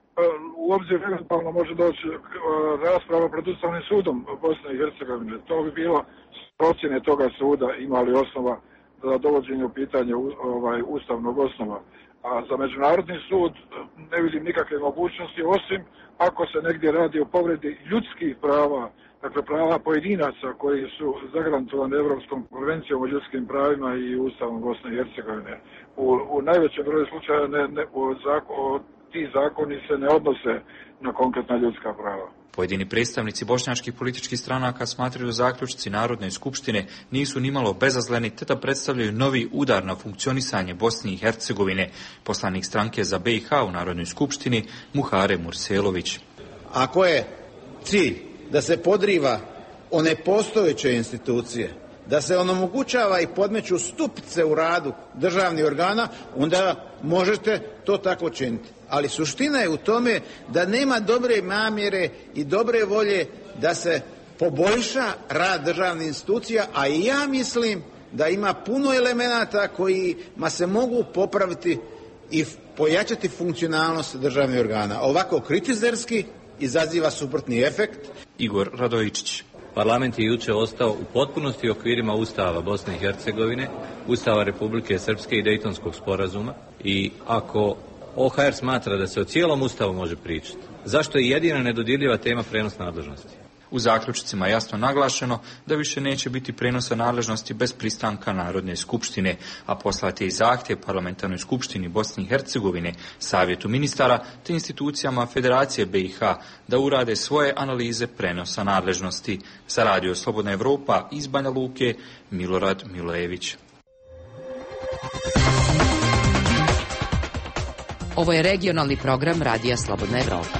u obzir eventualno može doći rasprava pred Ustavnim sudom Bosne i Hercegovine. To bi bilo procjene toga suda imali osnova za dovođenje u pitanje ustavnog osnova. A za Međunarodni sud ne vidim nikakve mogućnosti, osim ako se negdje radi o povredi ljudskih prava, dakle prava pojedinaca koji su zagarantovani Europskom konvencijom o ljudskim pravima i Ustavom Bosne i Hercegovine. U najvećem broju slučaja ti zakoni se ne odnose na konkretna ljudska prava. Pojedini predstavnici bošnjačkih političkih stranaka smatraju da zaključci Narodne skupštine nisu nimalo bezazleni, te da predstavljaju novi udar na funkcionisanje Bosne i Hercegovine. Poslanik stranke za BiH u Narodnoj skupštini Muhare Murselović. Ako je cilj da se podriva one postojeće institucije, da se onemogućava i podmeću stupice u radu državnih organa, onda možete to tako činiti. Ali suština je u tome da nema dobre namjere i dobre volje da se poboljša rad državnih institucija, a i ja mislim da ima puno elemenata kojima se mogu popraviti i pojačati funkcionalnost državnih organa. Ovako kritizerski izaziva suprotni efekt. Igor Radojičić. Parlament je jučer ostao u potpunosti okvirima Ustava Bosne i Hercegovine, Ustava Republike Srpske i Dejtonskog sporazuma, i ako OHR smatra da se o cijelom Ustavu može pričati, zašto je jedina nedodirljiva tema prenos nadležnosti? U zaključcima jasno naglašeno da više neće biti prenosa nadležnosti bez pristanka Narodne skupštine, a poslat je i zahtjev Parlamentarnoj skupštini Bosne i Hercegovine, Savjetu ministara te institucijama Federacije BiH da urade svoje analize prenosa nadležnosti. Za Radio Slobodna Evropa iz Banja Luke, Milorad Milojević. Ovo je regionalni program Radija Slobodna Evropa.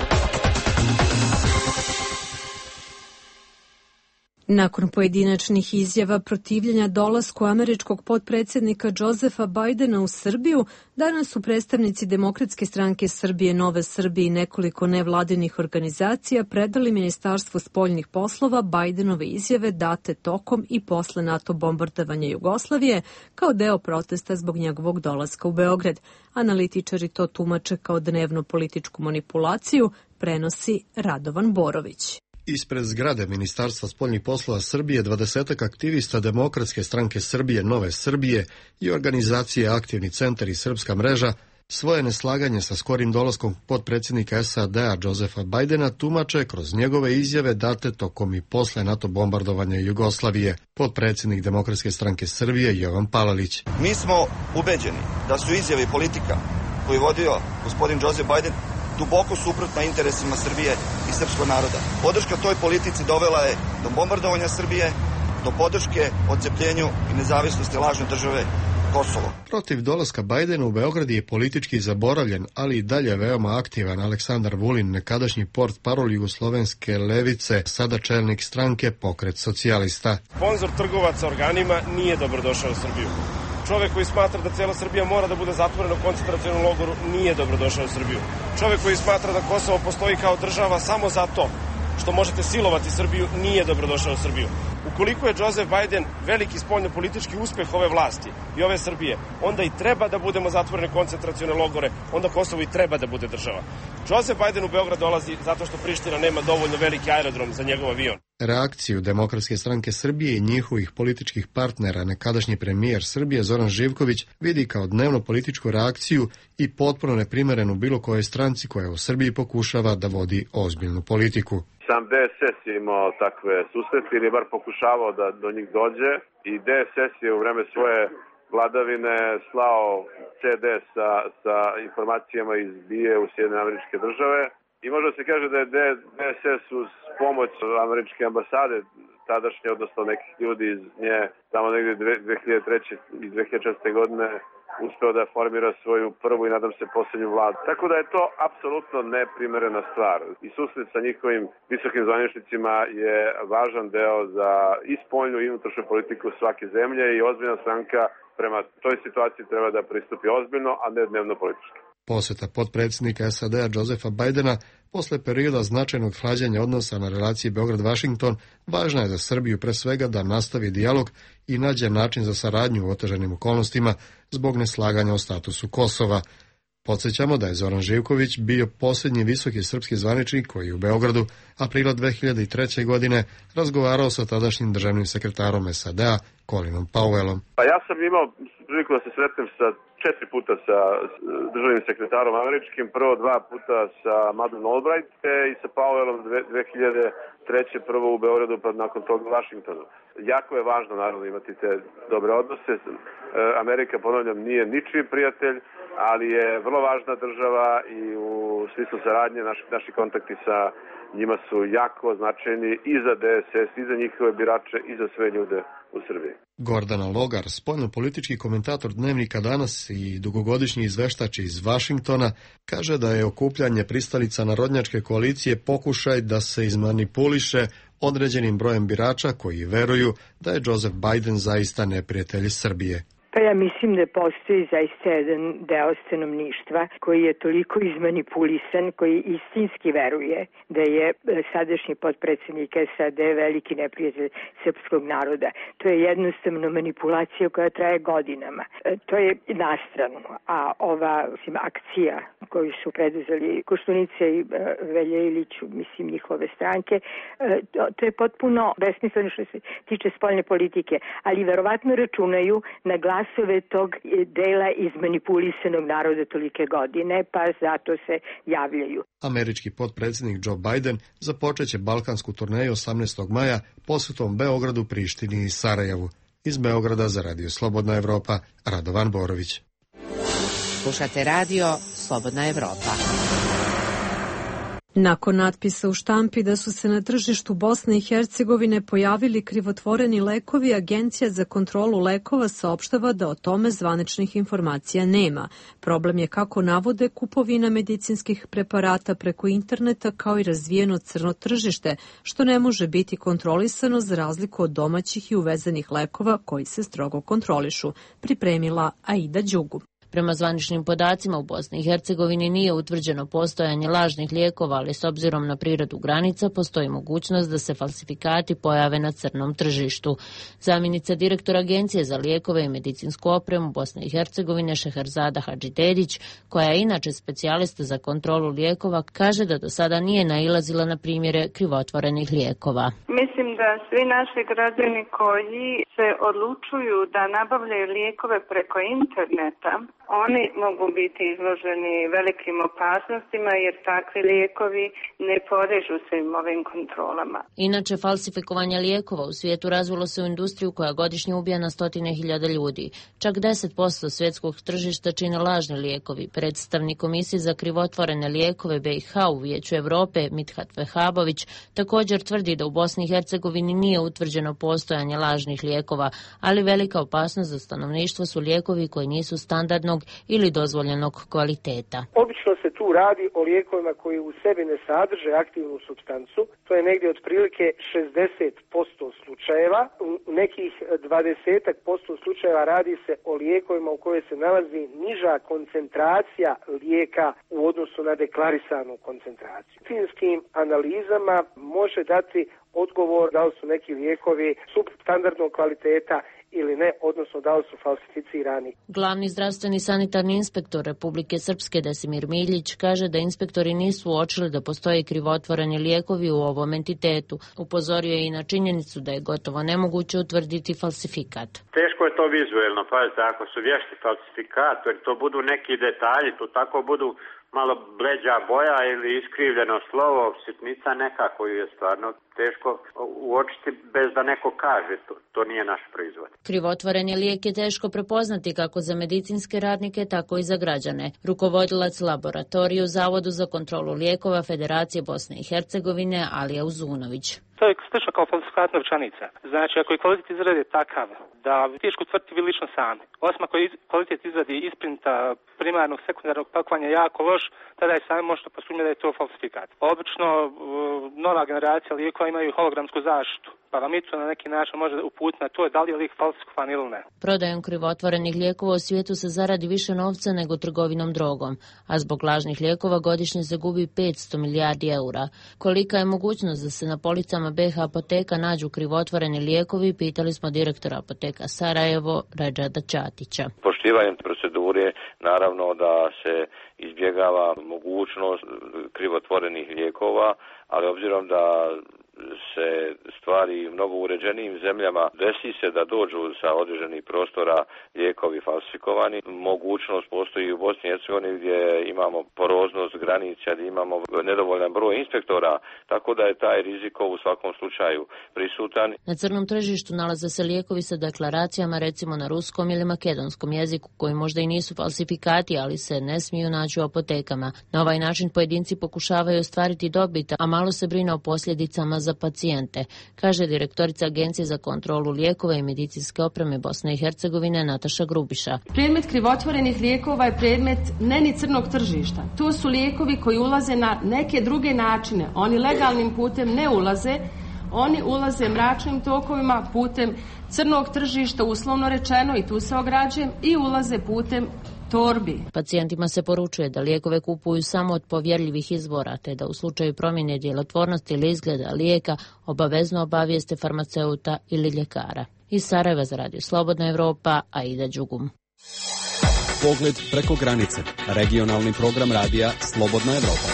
Nakon pojedinačnih izjava protivljenja dolasku američkog potpredsjednika Josefa Bidena u Srbiju, danas su predstavnici Demokratske stranke Srbije, Nove Srbije i nekoliko nevladinih organizacija predali Ministarstvu spoljnih poslova Bidenove izjave date tokom i posle NATO bombardovanja Jugoslavije kao deo protesta zbog njegovog dolaska u Beograd. Analitičari to tumače kao dnevno političku manipulaciju, prenosi Radovan Borović. Ispred zgrade Ministarstva spoljnih poslova Srbije 20-ak aktivista Demokratske stranke Srbije, Nove Srbije i organizacije Aktivni centar i Srpska mreža Svoje neslaganje sa skorim dolaskom potpredsjednika SAD-a Josepha Bidena tumače kroz njegove izjave date tokom i posle NATO bombardovanja Jugoslavije. Potpredsjednik Demokratske stranke Srbije Jovan Palalić. Mi smo ubeđeni da su izjave i politika koju je vodio gospodin Joseph Biden duboko suprotna interesima Srbije i srpskog naroda. Podrška toj politici dovela je do bombardovanja Srbije, do podrške odcepljenju i nezavisnosti lažne države Kosovo. Protiv dolaska Bidena u Beograd je politički zaboravljen, ali i dalje veoma aktivan Aleksandar Vulin, nekadašnji portparol jugoslovenske levice, sada čelnik stranke Pokret socijalista. Sponzor trgovaca organima nije dobrodošao u Srbiju. Čovek koji smatra da cijela Srbija mora da bude zatvorena u koncentracionom logoru nije dobrodošao u Srbiju. Čovek koji smatra da Kosovo postoji kao država samo zato što možete silovati Srbiju nije dobrodošao u Srbiju. Ukoliko je Joseph Biden veliki spoljnopolitički uspeh ove vlasti i ove Srbije, onda i treba da budemo zatvorene koncentracione logore, onda Kosovo i treba da bude država. Joseph Biden u Beograd dolazi zato što Priština nema dovoljno veliki aerodrom za njegov avion. Reakciju Demokratske stranke Srbije i njihovih političkih partnera nekadašnji premijer Srbije Zoran Živković vidi kao dnevno političku reakciju i potpuno neprimerenu bilo kojoj stranci koja u Srbiji pokušava da vodi ozbiljnu politiku. Sam DSS je imao takve susrete ili je bar pokušavao da do njih dođe i DSS je u vreme svoje vladavine slao CD sa informacijama iz BIA u Sjedinjene Američke Države i može se kaže da je DSS uz pomoć američke ambasade tadašnje, odnosno nekih ljudi iz nje, tamo negdje 2003. i 2004. godine uspeo da formira svoju prvu i nadam se posljednju vladu. Tako da je to apsolutno neprimerena stvar. I susret sa njihovim visokim zvaničnicima je važan deo za i spoljnu i unutrašnju politiku svake zemlje i ozbiljna stranka prema toj situaciji treba da pristupi ozbiljno, a ne dnevno politički. Posjeta potpredsjednika SAD-a Josepha Bidena posle perioda značajnog hlađenja odnosa na relaciji Beograd-Washington važna je za Srbiju pre svega da nastavi dijalog i nađe način za saradnju u otežanim okolnostima zbog neslaganja o statusu Kosova. Podsjećamo da je Zoran Živković bio posljednji visoki srpski zvaničnik koji je u Beogradu aprila 2003. godine razgovarao sa tadašnjim državnim sekretarom SAD-a Colinom Powellom. Pa ja sam imao priliku da se sretnem sa 4 puta sa državnim sekretarom američkim, prvo 2 puta sa Madeleine Albright i sa Powellom 2003. prvo u Beogradu pa nakon toga u Washingtonu. Jako je važno naravno imati te dobre odnose. Amerika, ponavljam, nije ničiji prijatelj, ali je vrlo važna država i u smislu saradnje naši kontakti sa njima su jako značajni i za DSS, i za njihove birače, i za sve ljude u Srbiji. Gordana Logar, spoljnopolitički komentator Dnevnika Danas i dugogodišnji izveštač iz Vašingtona, kaže da je okupljanje pristalica narodnjačke koalicije pokušaj da se izmanipuliše određenim brojem birača koji veruju da je Joseph Biden zaista neprijatelj Srbije. Pa ja mislim da postoji zaista jedan deo stanovništva koji je toliko izmanipulisan, koji istinski veruje da je sadašnji potpredsjednik SAD veliki neprijatelj srpskog naroda. To je jednostavno manipulacija koja traje godinama. To je nastrano, a ova akcija koju su preduzeli Koštunica i Velja Ilić, mislim njihove stranke, to je potpuno besmisleno što se tiče spoljne politike, ali verovatno računaju na glasove tog dela izmanipulisanog naroda tolike godine, pa zato se javljaju. Američki potpredsjednik Joe Biden započeće balkansku turneju 18. maja posjetom Beogradu, Prištini i Sarajevu. Iz Beograda za Radio Slobodna Evropa, Radovan Borović. Slušate radio Slobodna Evropa. Nakon natpisa u štampi da su se na tržištu Bosne i Hercegovine pojavili krivotvoreni lekovi, Agencija za kontrolu lekova saopštava da o tome zvaničnih informacija nema. Problem je, kako navode, kupovina medicinskih preparata preko interneta kao i razvijeno crno tržište, što ne može biti kontrolisano za razliku od domaćih i uvezenih lekova koji se strogo kontrolišu, pripremila Aida Đugu. Prema zvaničnim podacima u Bosni i Hercegovini nije utvrđeno postojanje lažnih lijekova, ali s obzirom na prirodu granica postoji mogućnost da se falsifikati pojave na crnom tržištu. Zamjenica direktora Agencije za lijekove i medicinsku opremu Bosne i Hercegovine Šeherzada Hadžidedić, koja je inače specijalista za kontrolu lijekova, kaže da do sada nije nailazila na primjere krivotvorenih lijekova. Mislim da svi naši građani koji se odlučuju da nabavljaju lijekove preko interneta, Oni mogu biti izloženi velikim opasnostima jer takvi lijekovi ne podliježu svim ovim kontrolama. Inače, falsifikovanje lijekova u svijetu razvilo se u industriju koja godišnje ubija na stotine hiljada ljudi. Čak 10% svjetskog tržišta čine lažni lijekovi. Predstavnik Komisije za krivotvorene lijekove BiH u Vijeću Europe, Mithat Vehabović, također tvrdi da u Bosni i Hercegovini nije utvrđeno postojanje lažnih lijekova, ali velika opasnost za stanovništvo su lijekovi koji nisu standardnog ili dozvoljenog kvaliteta. Obično se tu radi o lijekovima koji u sebi ne sadrže aktivnu supstancu. To je negdje otprilike 60% slučajeva. U nekih 20% slučajeva radi se o lijekovima u kojoj se nalazi niža koncentracija lijeka u odnosu na deklarisanu koncentraciju. Medicinskim analizama može dati odgovor da li su neki lijekovi substandardnog kvaliteta ili ne, odnosno da li su falsificirani. Glavni zdravstveni sanitarni inspektor Republike Srpske Desimir Miljić kaže da inspektori nisu uočili da postoje krivotvoreni lijekovi u ovom entitetu. Upozorio je i na činjenicu da je gotovo nemoguće utvrditi falsifikat. Teško je to vizuelno, pazite, ako su vješti falsifikatori, to budu neki detalji, to tako budu malo bleđa boja ili iskrivljeno slovo, sitnica neka koju je stvarno teško uočiti bez da neko kaže to nije naš proizvod. Krivotvoreni lijek je teško prepoznati kako za medicinske radnike, tako i za građane. Rukovodilac laboratorije u Zavodu za kontrolu lijekova Federacije Bosne i Hercegovine Alija Uzunović. To je slično kao falsifikat novčanica. Znači, ako je kvalitet izrade takav da teško utvrditi vi lično sami, osim ako je kvalitet izradi isprinta primarnog, sekundarnog pakovanja jako loš, tada je sami možete posumnjati da je to falsifikat. Obično nova generacija lijekova imaju hologramsku zaštitu, pa vam i to na neki način može uputiti na to da li je lijek falsifikovan ili ne. Prodajom krivotvorenih lijekova u svijetu se zaradi više novca nego trgovinom drogom, a zbog lažnih lijekova godišnje se gubi 500 milijardi eura. Kolika je mogućnost da se na policama BiH apoteka nađu krivotvoreni lijekovi, pitali smo direktora apoteka Sarajevo, Radžada Ćatića. Poštivanjem procedure naravno da se izbjegava mogućnost krivotvorenih lijekova, ali obzirom da se stvari mnogo uređenijim zemljama desi se da dođu sa određenih prostora lijekovi falsifikovani. Mogućnost postoji u Bosni i Hercegovini gdje imamo poroznost granica, gdje imamo nedovoljan broj inspektora, tako da je taj rizik u svakom slučaju prisutan. Na crnom tržištu nalaze se lijekovi sa deklaracijama recimo na ruskom ili makedonskom jeziku koji možda i nisu falsifikati, ali se ne smiju naći u apotekama. Na ovaj način pojedinci pokušavaju ostvariti dobit, a malo se brine o posljedicama za pacijente, kaže direktorica Agencije za kontrolu lijekova i medicinske opreme Bosne i Hercegovine Nataša Grubiša. Predmet krivotvorenih lijekova je predmet ne ni crnog tržišta. To su lijekovi koji ulaze na neke druge načine. Oni legalnim putem ne ulaze, oni ulaze mračnim tokovima putem crnog tržišta, uslovno rečeno, i tu se ograđujem, i ulaze putem torbi. Pacijentima se poručuje da lijekove kupuju samo od povjerljivih izvora, te da u slučaju promjene djelotvornosti ili izgleda lijeka obavezno obavijeste farmaceuta ili ljekara. Iz Sarajeva za Radio Slobodna Evropa, Aida Đugum. Pogled preko granice. Regionalni program radija Slobodna Evropa.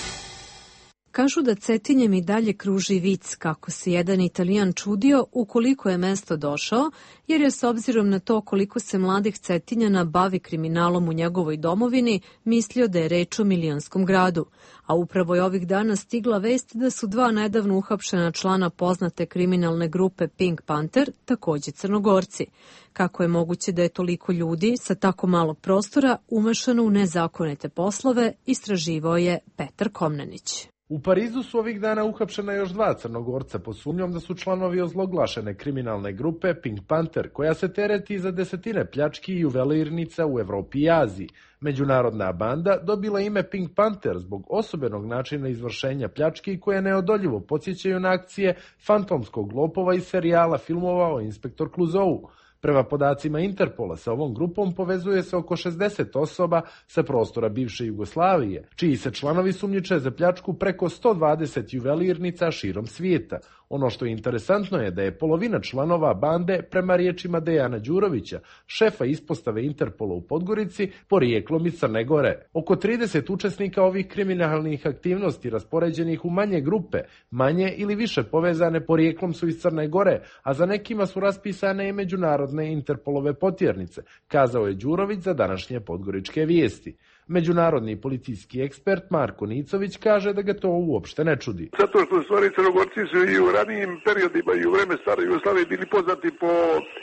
Kažu da Cetinjem i dalje kruži vic kako se jedan Italijan čudio ukoliko je mesto došao, jer je s obzirom na to koliko se mladih Cetinjana bavi kriminalom u njegovoj domovini, mislio da je reč o milionskom gradu. A upravo je ovih dana stigla vest da su dva nedavno uhapšena člana poznate kriminalne grupe Pink Panther, također Crnogorci. Kako je moguće da je toliko ljudi sa tako malo prostora umešano u nezakonite poslove, istraživao je Petar Komnenić. U Parizu su ovih dana uhapšena još dva Crnogorca pod sumnjom da su članovi ozloglašene kriminalne grupe Pink Panther, koja se tereti za desetine pljački i juvelirnica u Evropi i Aziji. Međunarodna banda dobila ime Pink Panther zbog osobenog načina izvršenja pljački koje neodoljivo podsjećaju na akcije fantomskog lopova iz serijala filmova o inspektor Clouseau. Prema podacima Interpola, sa ovom grupom povezuje se oko 60 osoba sa prostora bivše Jugoslavije, čiji se članovi sumnjiče za pljačku preko 120 juvelirnica širom svijeta. Ono što je interesantno je da je polovina članova bande, prema riječima Dejana Đurovića, šefa ispostave Interpola u Podgorici, porijeklom iz Crne Gore. Oko 30 učesnika ovih kriminalnih aktivnosti raspoređenih u manje grupe, manje ili više povezane porijeklom su iz Crne Gore, a za nekima su raspisane i međunarodne Interpolove potjernice, kazao je Đurović za današnje Podgoričke vijesti. Međunarodni policijski ekspert Marko Nicović kaže da ga to uopšte ne čudi. Zato što u stvari Crnogorci su i u ranijim periodima i u vreme stare Jugoslavije bili poznati po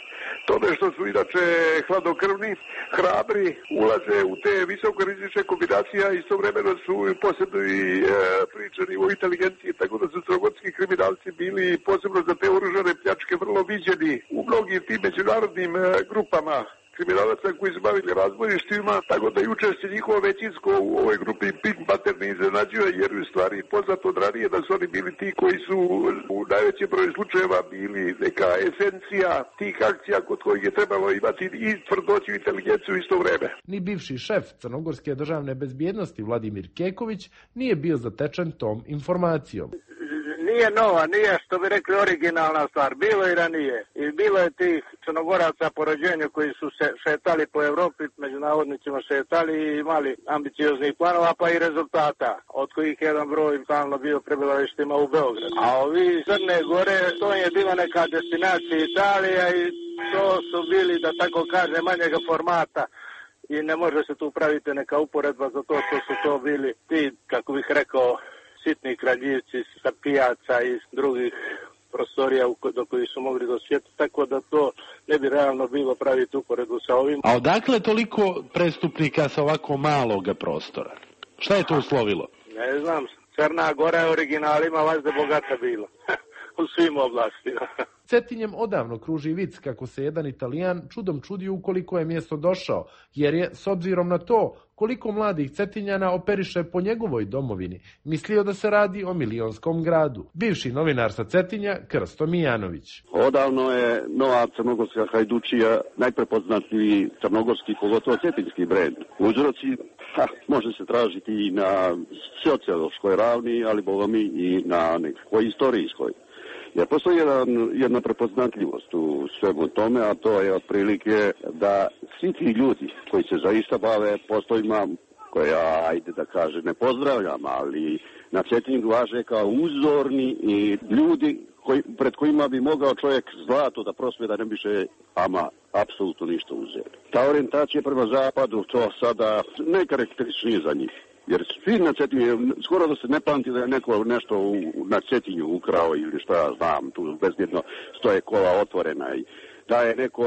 tome što su inače hladnokrvni, hrabri, ulaze u te visokorizične kombinacije, a istovremeno su posebno i pričani o inteligenciji, tako da su crnogorski kriminalci bili posebno za te oružane pljačke vrlo viđeni u mnogim tim međunarodnim grupama kriminalaca koji su bavili razbojništvima, tako da i učešće njihovo većinsko u ovoj grupi Pink Panther ne iznenađuje, jer u stvari poznato od ranije da su oni bili ti koji su u najvećem broju slučajeva bili neka esencija tih akcija kod kojih je trebalo imati i tvrdoću i inteligenciju u isto vreme. Ni bivši šef crnogorske državne bezbjednosti Vladimir Keković nije bio zatečen tom informacijom. Nije nova, nije što bi rekli originalna stvar, bilo i ranije. I bilo je tih Crnogoraca po rođenju koji su se šetali po Evropi, među navodnicima šetali i imali ambicioznih planova pa i rezultata, od kojih jedan broj stalno bio prebivalištima u Beogradu. A ovi Crne Gore, to je bila neka destinacija Italija i to su bili, da tako kaže, manjega formata. I ne može se tu praviti neka uporedba za to što su to bili ti, kako bih rekao, sitni kraljivci sa pijaca i drugih prostorija do kojih su mogli dosjetiti, tako da to ne bi realno bilo praviti uporedu sa ovim. A odakle toliko prestupnika sa ovako malog prostora? Šta je to uslovilo? Ne znam, Crna Gora je originalima valjda bogata bila u svim oblastima. Cetinjem odavno kruži vic kako se jedan Italijan čudom čudio u koliko je mjesto došao, jer je, s obzirom na to koliko mladih Cetinjana operiše po njegovoj domovini, mislio da se radi o milionskom gradu. Bivši novinar sa Cetinja, Krsto Mijanović. Odavno je nova crnogorska hajdučija najprepoznatljiviji crnogorski, pogotovo cetinjski brend. Uzroci može se tražiti i na sociološkoj ravni, ali bogami i na nekoj istorijskoj. Jer postoji jedna prepoznatljivost u svemu tome, a to je otprilike da svi ti ljudi koji se zaista bave poslovima koja, ajde da kaže, ne pozdravljam, ali na Cetinju važe kao uzorni i ljudi pred kojima bi mogao čovjek zlato da prospe, da ne biše ama apsolutno ništa uzeli. Ta orijentacija prema zapadu, to sada ne karakterističnije za njih. Jer svi na Cetinju, skoro da se ne pamti da je neko nešto na Cetinju ukrao ili što ja znam, tu bezbjedno stoje kola otvorena i da je neko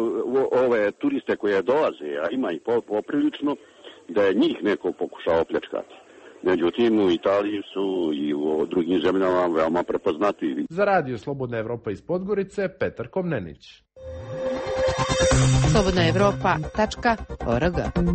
ove turiste koje dolaze, a ima i poprilično, da je njih neko pokušao opljačkati. Međutim, u Italiji su i u drugim zemljama veoma prepoznatljivi. Za Radio Slobodna Evropa iz Podgorice, Petar Komnenić. slobodnaevropa.org.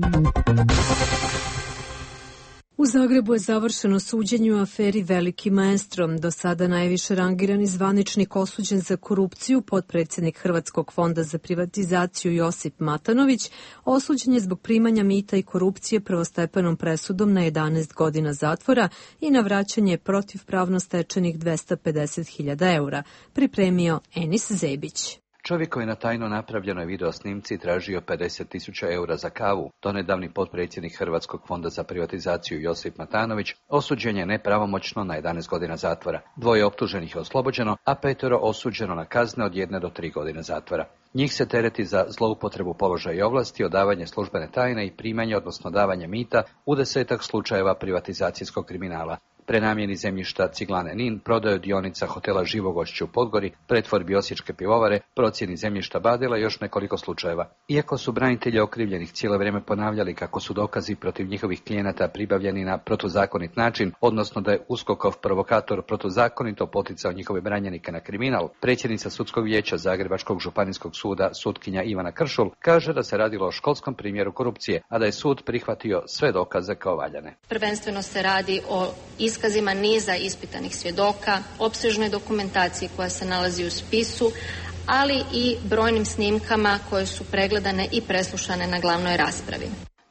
U Zagrebu je završeno suđenje u aferi Veliki maestro. Do sada najviše rangirani zvaničnik osuđen za korupciju, potpredsjednik Hrvatskog fonda za privatizaciju Josip Matanović, osuđen je zbog primanja mita i korupcije prvostepenom presudom na 11 godina zatvora i na vraćanje protivpravno stečenih 250.000 eura, pripremio Enis Zebić. Čovjek koji je na tajno napravljenoj video snimci tražio 50.000 eura za kavu, donedavni potpredsjednik Hrvatskog fonda za privatizaciju Josip Matanović, osuđen je nepravomoćno na 11 godina zatvora. 2 optuženih je oslobođeno, a 5 osuđeno na kazne od 1 do 3 godine zatvora. Njih se tereti za zloupotrebu položaja i ovlasti, odavanje službene tajne i primanje, odnosno davanje mita u 10 slučajeva privatizacijskog kriminala. Prenamjeni zemljišta Ciglane Nin, prodaju dionica hotela Živogošće u Podgori, pretvorbi Osječke pivovare, procjeni zemljišta Badila i još nekoliko slučajeva. Iako su branitelji okrivljenih cijelo vrijeme ponavljali kako su dokazi protiv njihovih klijenata pribavljeni na protuzakonit način, odnosno da je USKOK-ov provokator protuzakonito poticao njihove branjenike na kriminal, predsjednica Sudskog vijeća Zagrebačkog županijskog suda sutkinja Ivana Kršul kaže da se radilo o školskom primjeru korupcije, a da je sud prihvatio sve dokaze kao valjane. Prvenstveno se radi o iskazima niza ispitanih svjedoka, opsežnoj dokumentaciji koja se nalazi u spisu, ali i brojnim snimkama koje su pregledane i preslušane na glavnoj raspravi.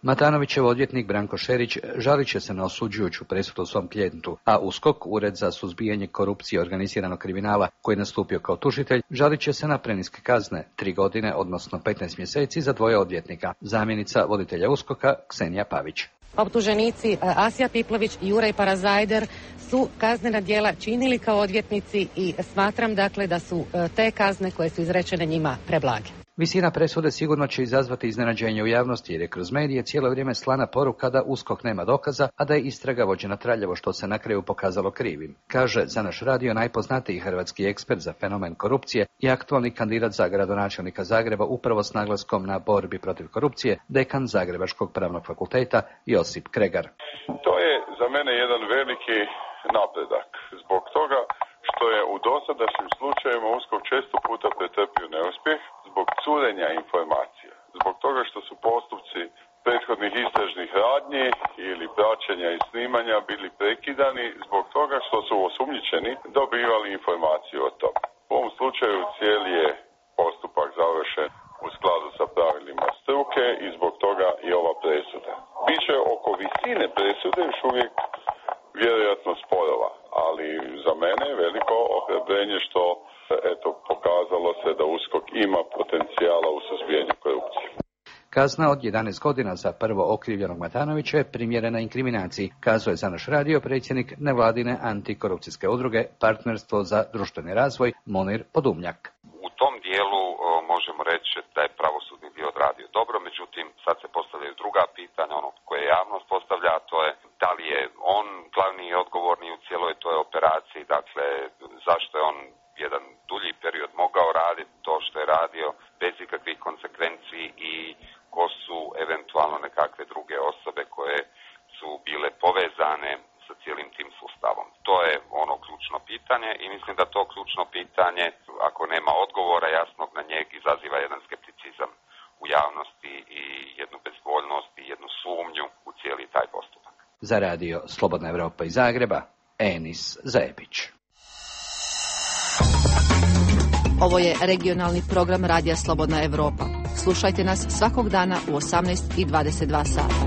Matanovićev odvjetnik Branko Šerić žalit će se na osuđujuću presudu svom klijentu, a USKOK, Ured za suzbijanje korupcije i organiziranog kriminala, koji je nastupio kao tužitelj, žalit će se na preniske kazne, 3 godine, odnosno 15 mjeseci za dvoje odvjetnika. Zamjenica voditelja USKOK-a Ksenija Pavić. Optuženici Asija Piplović i Juraj Parazajder su kaznena djela činili kao odvjetnici i smatram dakle da su te kazne koje su izrečene njima preblage. Visina presude sigurno će izazvati iznenađenje u javnosti jer je kroz medije cijelo vrijeme slana poruka da USKOK nema dokaza, a da je istraga vođena traljavo što se na kraju pokazalo krivim. Kaže za naš radio najpoznatiji hrvatski ekspert za fenomen korupcije i aktualni kandidat za gradonačelnika Zagreba upravo s naglaskom na borbi protiv korupcije, dekan Zagrebačkog pravnog fakulteta Josip Kregar. To je za mene jedan veliki napredak. Zbog toga što je u dosadašnjim slučajevima USKOK često puta pretrpio neuspjeh zbog curenja informacija, zbog toga što su postupci prethodnih istražnih radnji ili praćenja i snimanja bili prekidani, zbog toga što su osumnjičeni dobivali informaciju o tome. U ovom slučaju cijeli je postupak završen u skladu sa pravilima struke i zbog toga i ova presuda. Biće oko visine presude još uvijek vjerojatno sporova, ali za mene je veliko ohrabrenje što pokazalo se da USKOK ima potencijala u suzbijanju korupcije. Kazna od 11 godina za prvo okrivljenog Matanovića je primjerena inkriminaciji, kazuje za naš radio predsjednik nevladine antikorupcijske udruge Partnerstvo za društveni razvoj Monir Podumnjak. U tom dijelu možemo reći da je pravosudni dio odradio dobro, međutim sad se postavljaju druga pitanja, ono koje javnost postavlja, a to je da li je on glavni i odgovorni u cijeloj toj operaciji, dakle zašto je on jedan dulji period mogao raditi to što je radio bez ikakvih konsekvenci i ko su eventualno nekakve druge osobe koje su bile povezane sa cijelim tim sustavom. To je ono ključno pitanje i mislim da to ključno pitanje, ako nema odgovora jasnog na njeg, izaziva jedan skepticizam u javnosti i jednu bezvoljnost i jednu sumnju u cijeli taj postupak. Za radio Slobodna Evropa iz Zagreba, Enis Zajebić. Ovo je regionalni program Radija Slobodna Evropa. Slušajte nas svakog dana u 18:22 sata.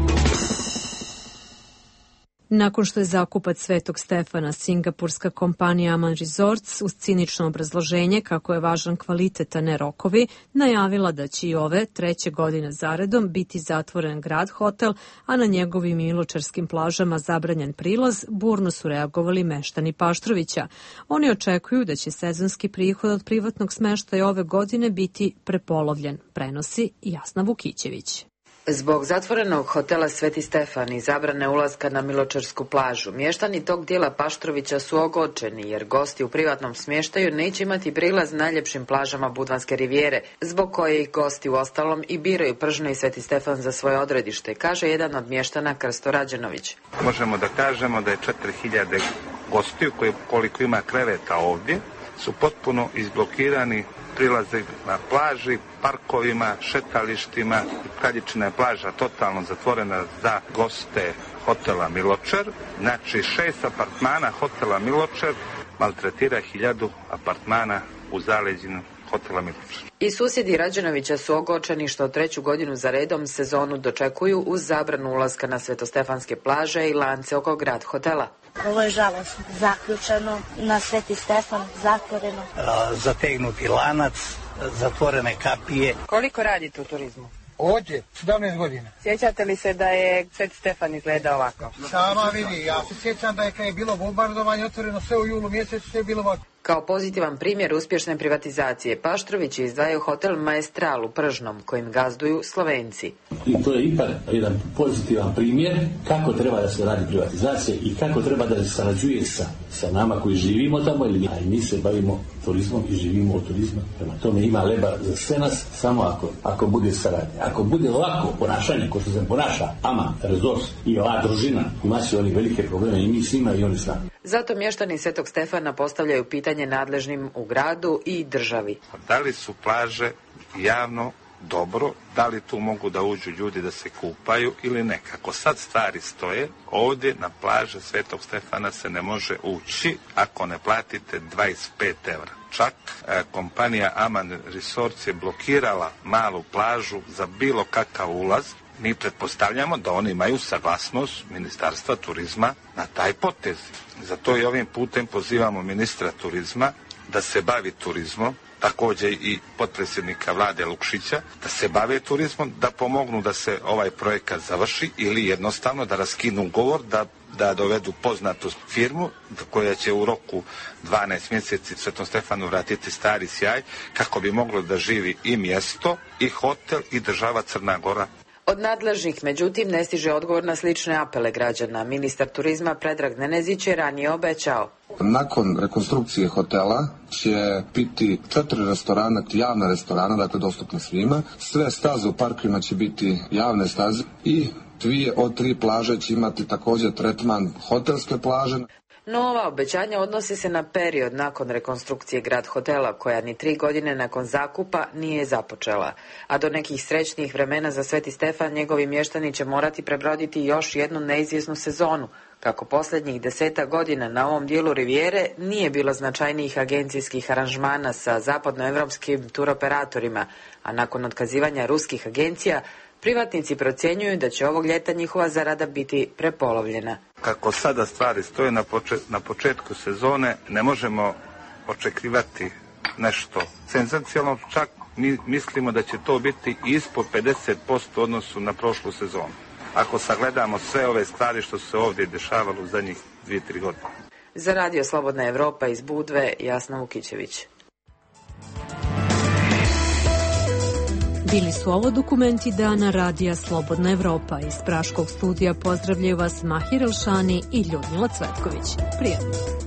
Nakon što je zakupac Svetog Stefana singapurska kompanija Aman Resorts uz cinično obrazloženje kako je važan kvalitet, a ne rokovi, najavila da će i ove 3. godine zaredom biti zatvoren grad hotel, a na njegovim miločarskim plažama zabranjen prilaz, burno su reagovali meštani Paštrovića. Oni očekuju da će sezonski prihod od privatnog smeštaja ove godine biti prepolovljen, prenosi Jasna Vukićević. Zbog zatvorenog hotela Sveti Stefan i zabrane ulaska na Miločarsku plažu, mještani tog dijela Paštrovića su ogorčeni jer gosti u privatnom smještaju neće imati prilaz najljepšim plažama Budvanske rivijere, zbog koje ih gosti u ostalom i biraju Pržno i Sveti Stefan za svoje odredište, kaže jedan od mještana Krsto Rađenović. Možemo da kažemo da je 4000 gostiju, koliko ima kreveta ovdje, su potpuno izblokirani prilaze na plaži, parkovima, šetalištima. Kraljičina je plaža totalno zatvorena za goste hotela Miločar. Znači 6 apartmana hotela Miločar maltretira 1000 apartmana u zaleđinu hotela Miločar. I susjedi Rađenovića su ogorčeni što 3. godinu za redom sezonu dočekuju uz zabranu ulaska na Svetostefanske plaže i lance oko grad hotela. Ovo je žalostno. Zaključeno, na Sveti Stefan zatvoreno. Zategnuti lanac, zatvorene kapije. Koliko radite u turizmu? Ovdje, 17 godina. Sjećate li se da je Sveti Stefan izgleda ovako? Sama vidi, ja se sjećam da je kad je bilo bombardovanje otvoreno sve u julu mjesecu, sve je bilo ovako. Kao pozitivan primjer uspješne privatizacije, Paštrovići izdvajaju hotel Maestral u Pržnom, kojim gazduju Slovenci. I to je ipak jedan pozitivan primjer kako treba da se radi privatizacija i kako treba da se sarađuje sa nama koji živimo tamo, ili mi se bavimo turizmom i živimo od turizma. Prema tome ima leba za sve nas, samo ako bude saradnje. Ako bude ovako ponašanje, ko što se ponaša Aman Resorts i ova družina, ima se oni velike probleme i mi s njima i oni s nama. Zato mještani Svetog Stefana postavljaju pitanje nadležnim u gradu i državi. Da li su plaže javno dobro, da li tu mogu da uđu ljudi da se kupaju ili ne? Kako sad stvari stoje, ovdje na plaže Svetog Stefana se ne može ući ako ne platite 25 €. Čak kompanija Aman Resorts je blokirala malu plažu za bilo kakav ulaz Mi pretpostavljamo da oni imaju saglasnost Ministarstva turizma na taj potez. Zato i ovim putem pozivamo ministra turizma da se bavi turizmom, također i potpredsjednika vlade Lukšića, da se bave turizmom, da pomognu da se ovaj projekat završi ili jednostavno da raskinu ugovor, da dovedu poznatu firmu koja će u roku 12 mjeseci Svetom Stefanu vratiti stari sjaj kako bi moglo da živi i mjesto, i hotel, i država Crna Gora. Od nadležnih, međutim, ne stiže odgovor na slične apele građana. Ministar turizma Predrag Nenezić je ranije obećao. Nakon rekonstrukcije hotela će biti 4 restorana, javna restorana, dakle dostupna svima. Sve staze u parkovima će biti javne staze i 2 od 3 plaže će imati također tretman hotelske plaže. No ova obećanja odnose se na period nakon rekonstrukcije grad hotela, koja ni 3 godine nakon zakupa nije započela. A do nekih srećnijih vremena za Sveti Stefan njegovi mještani će morati prebroditi još jednu neizvjesnu sezonu. Kako posljednjih 10 godina na ovom dijelu rivijere nije bilo značajnijih agencijskih aranžmana sa zapadnoevropskim turoperatorima, a nakon otkazivanja ruskih agencija, privatnici procjenjuju da će ovog ljeta njihova zarada biti prepolovljena. Kako sada stvari stoje na početku sezone, ne možemo očekivati nešto senzacionalno, čak mi mislimo da će to biti ispod 50% u odnosu na prošlu sezonu. Ako sagledamo sve ove stvari što se ovdje dešavalo u zadnjih 2-3 godine. Za Radio Slobodna Evropa iz Budve, Jasna Vukićević. Bili su ovo dokumenti dana Radija Slobodna Evropa. Iz Praškog studija pozdravljaju vas Mahir Elšani i Ljudmila Cvetković. Prijatno.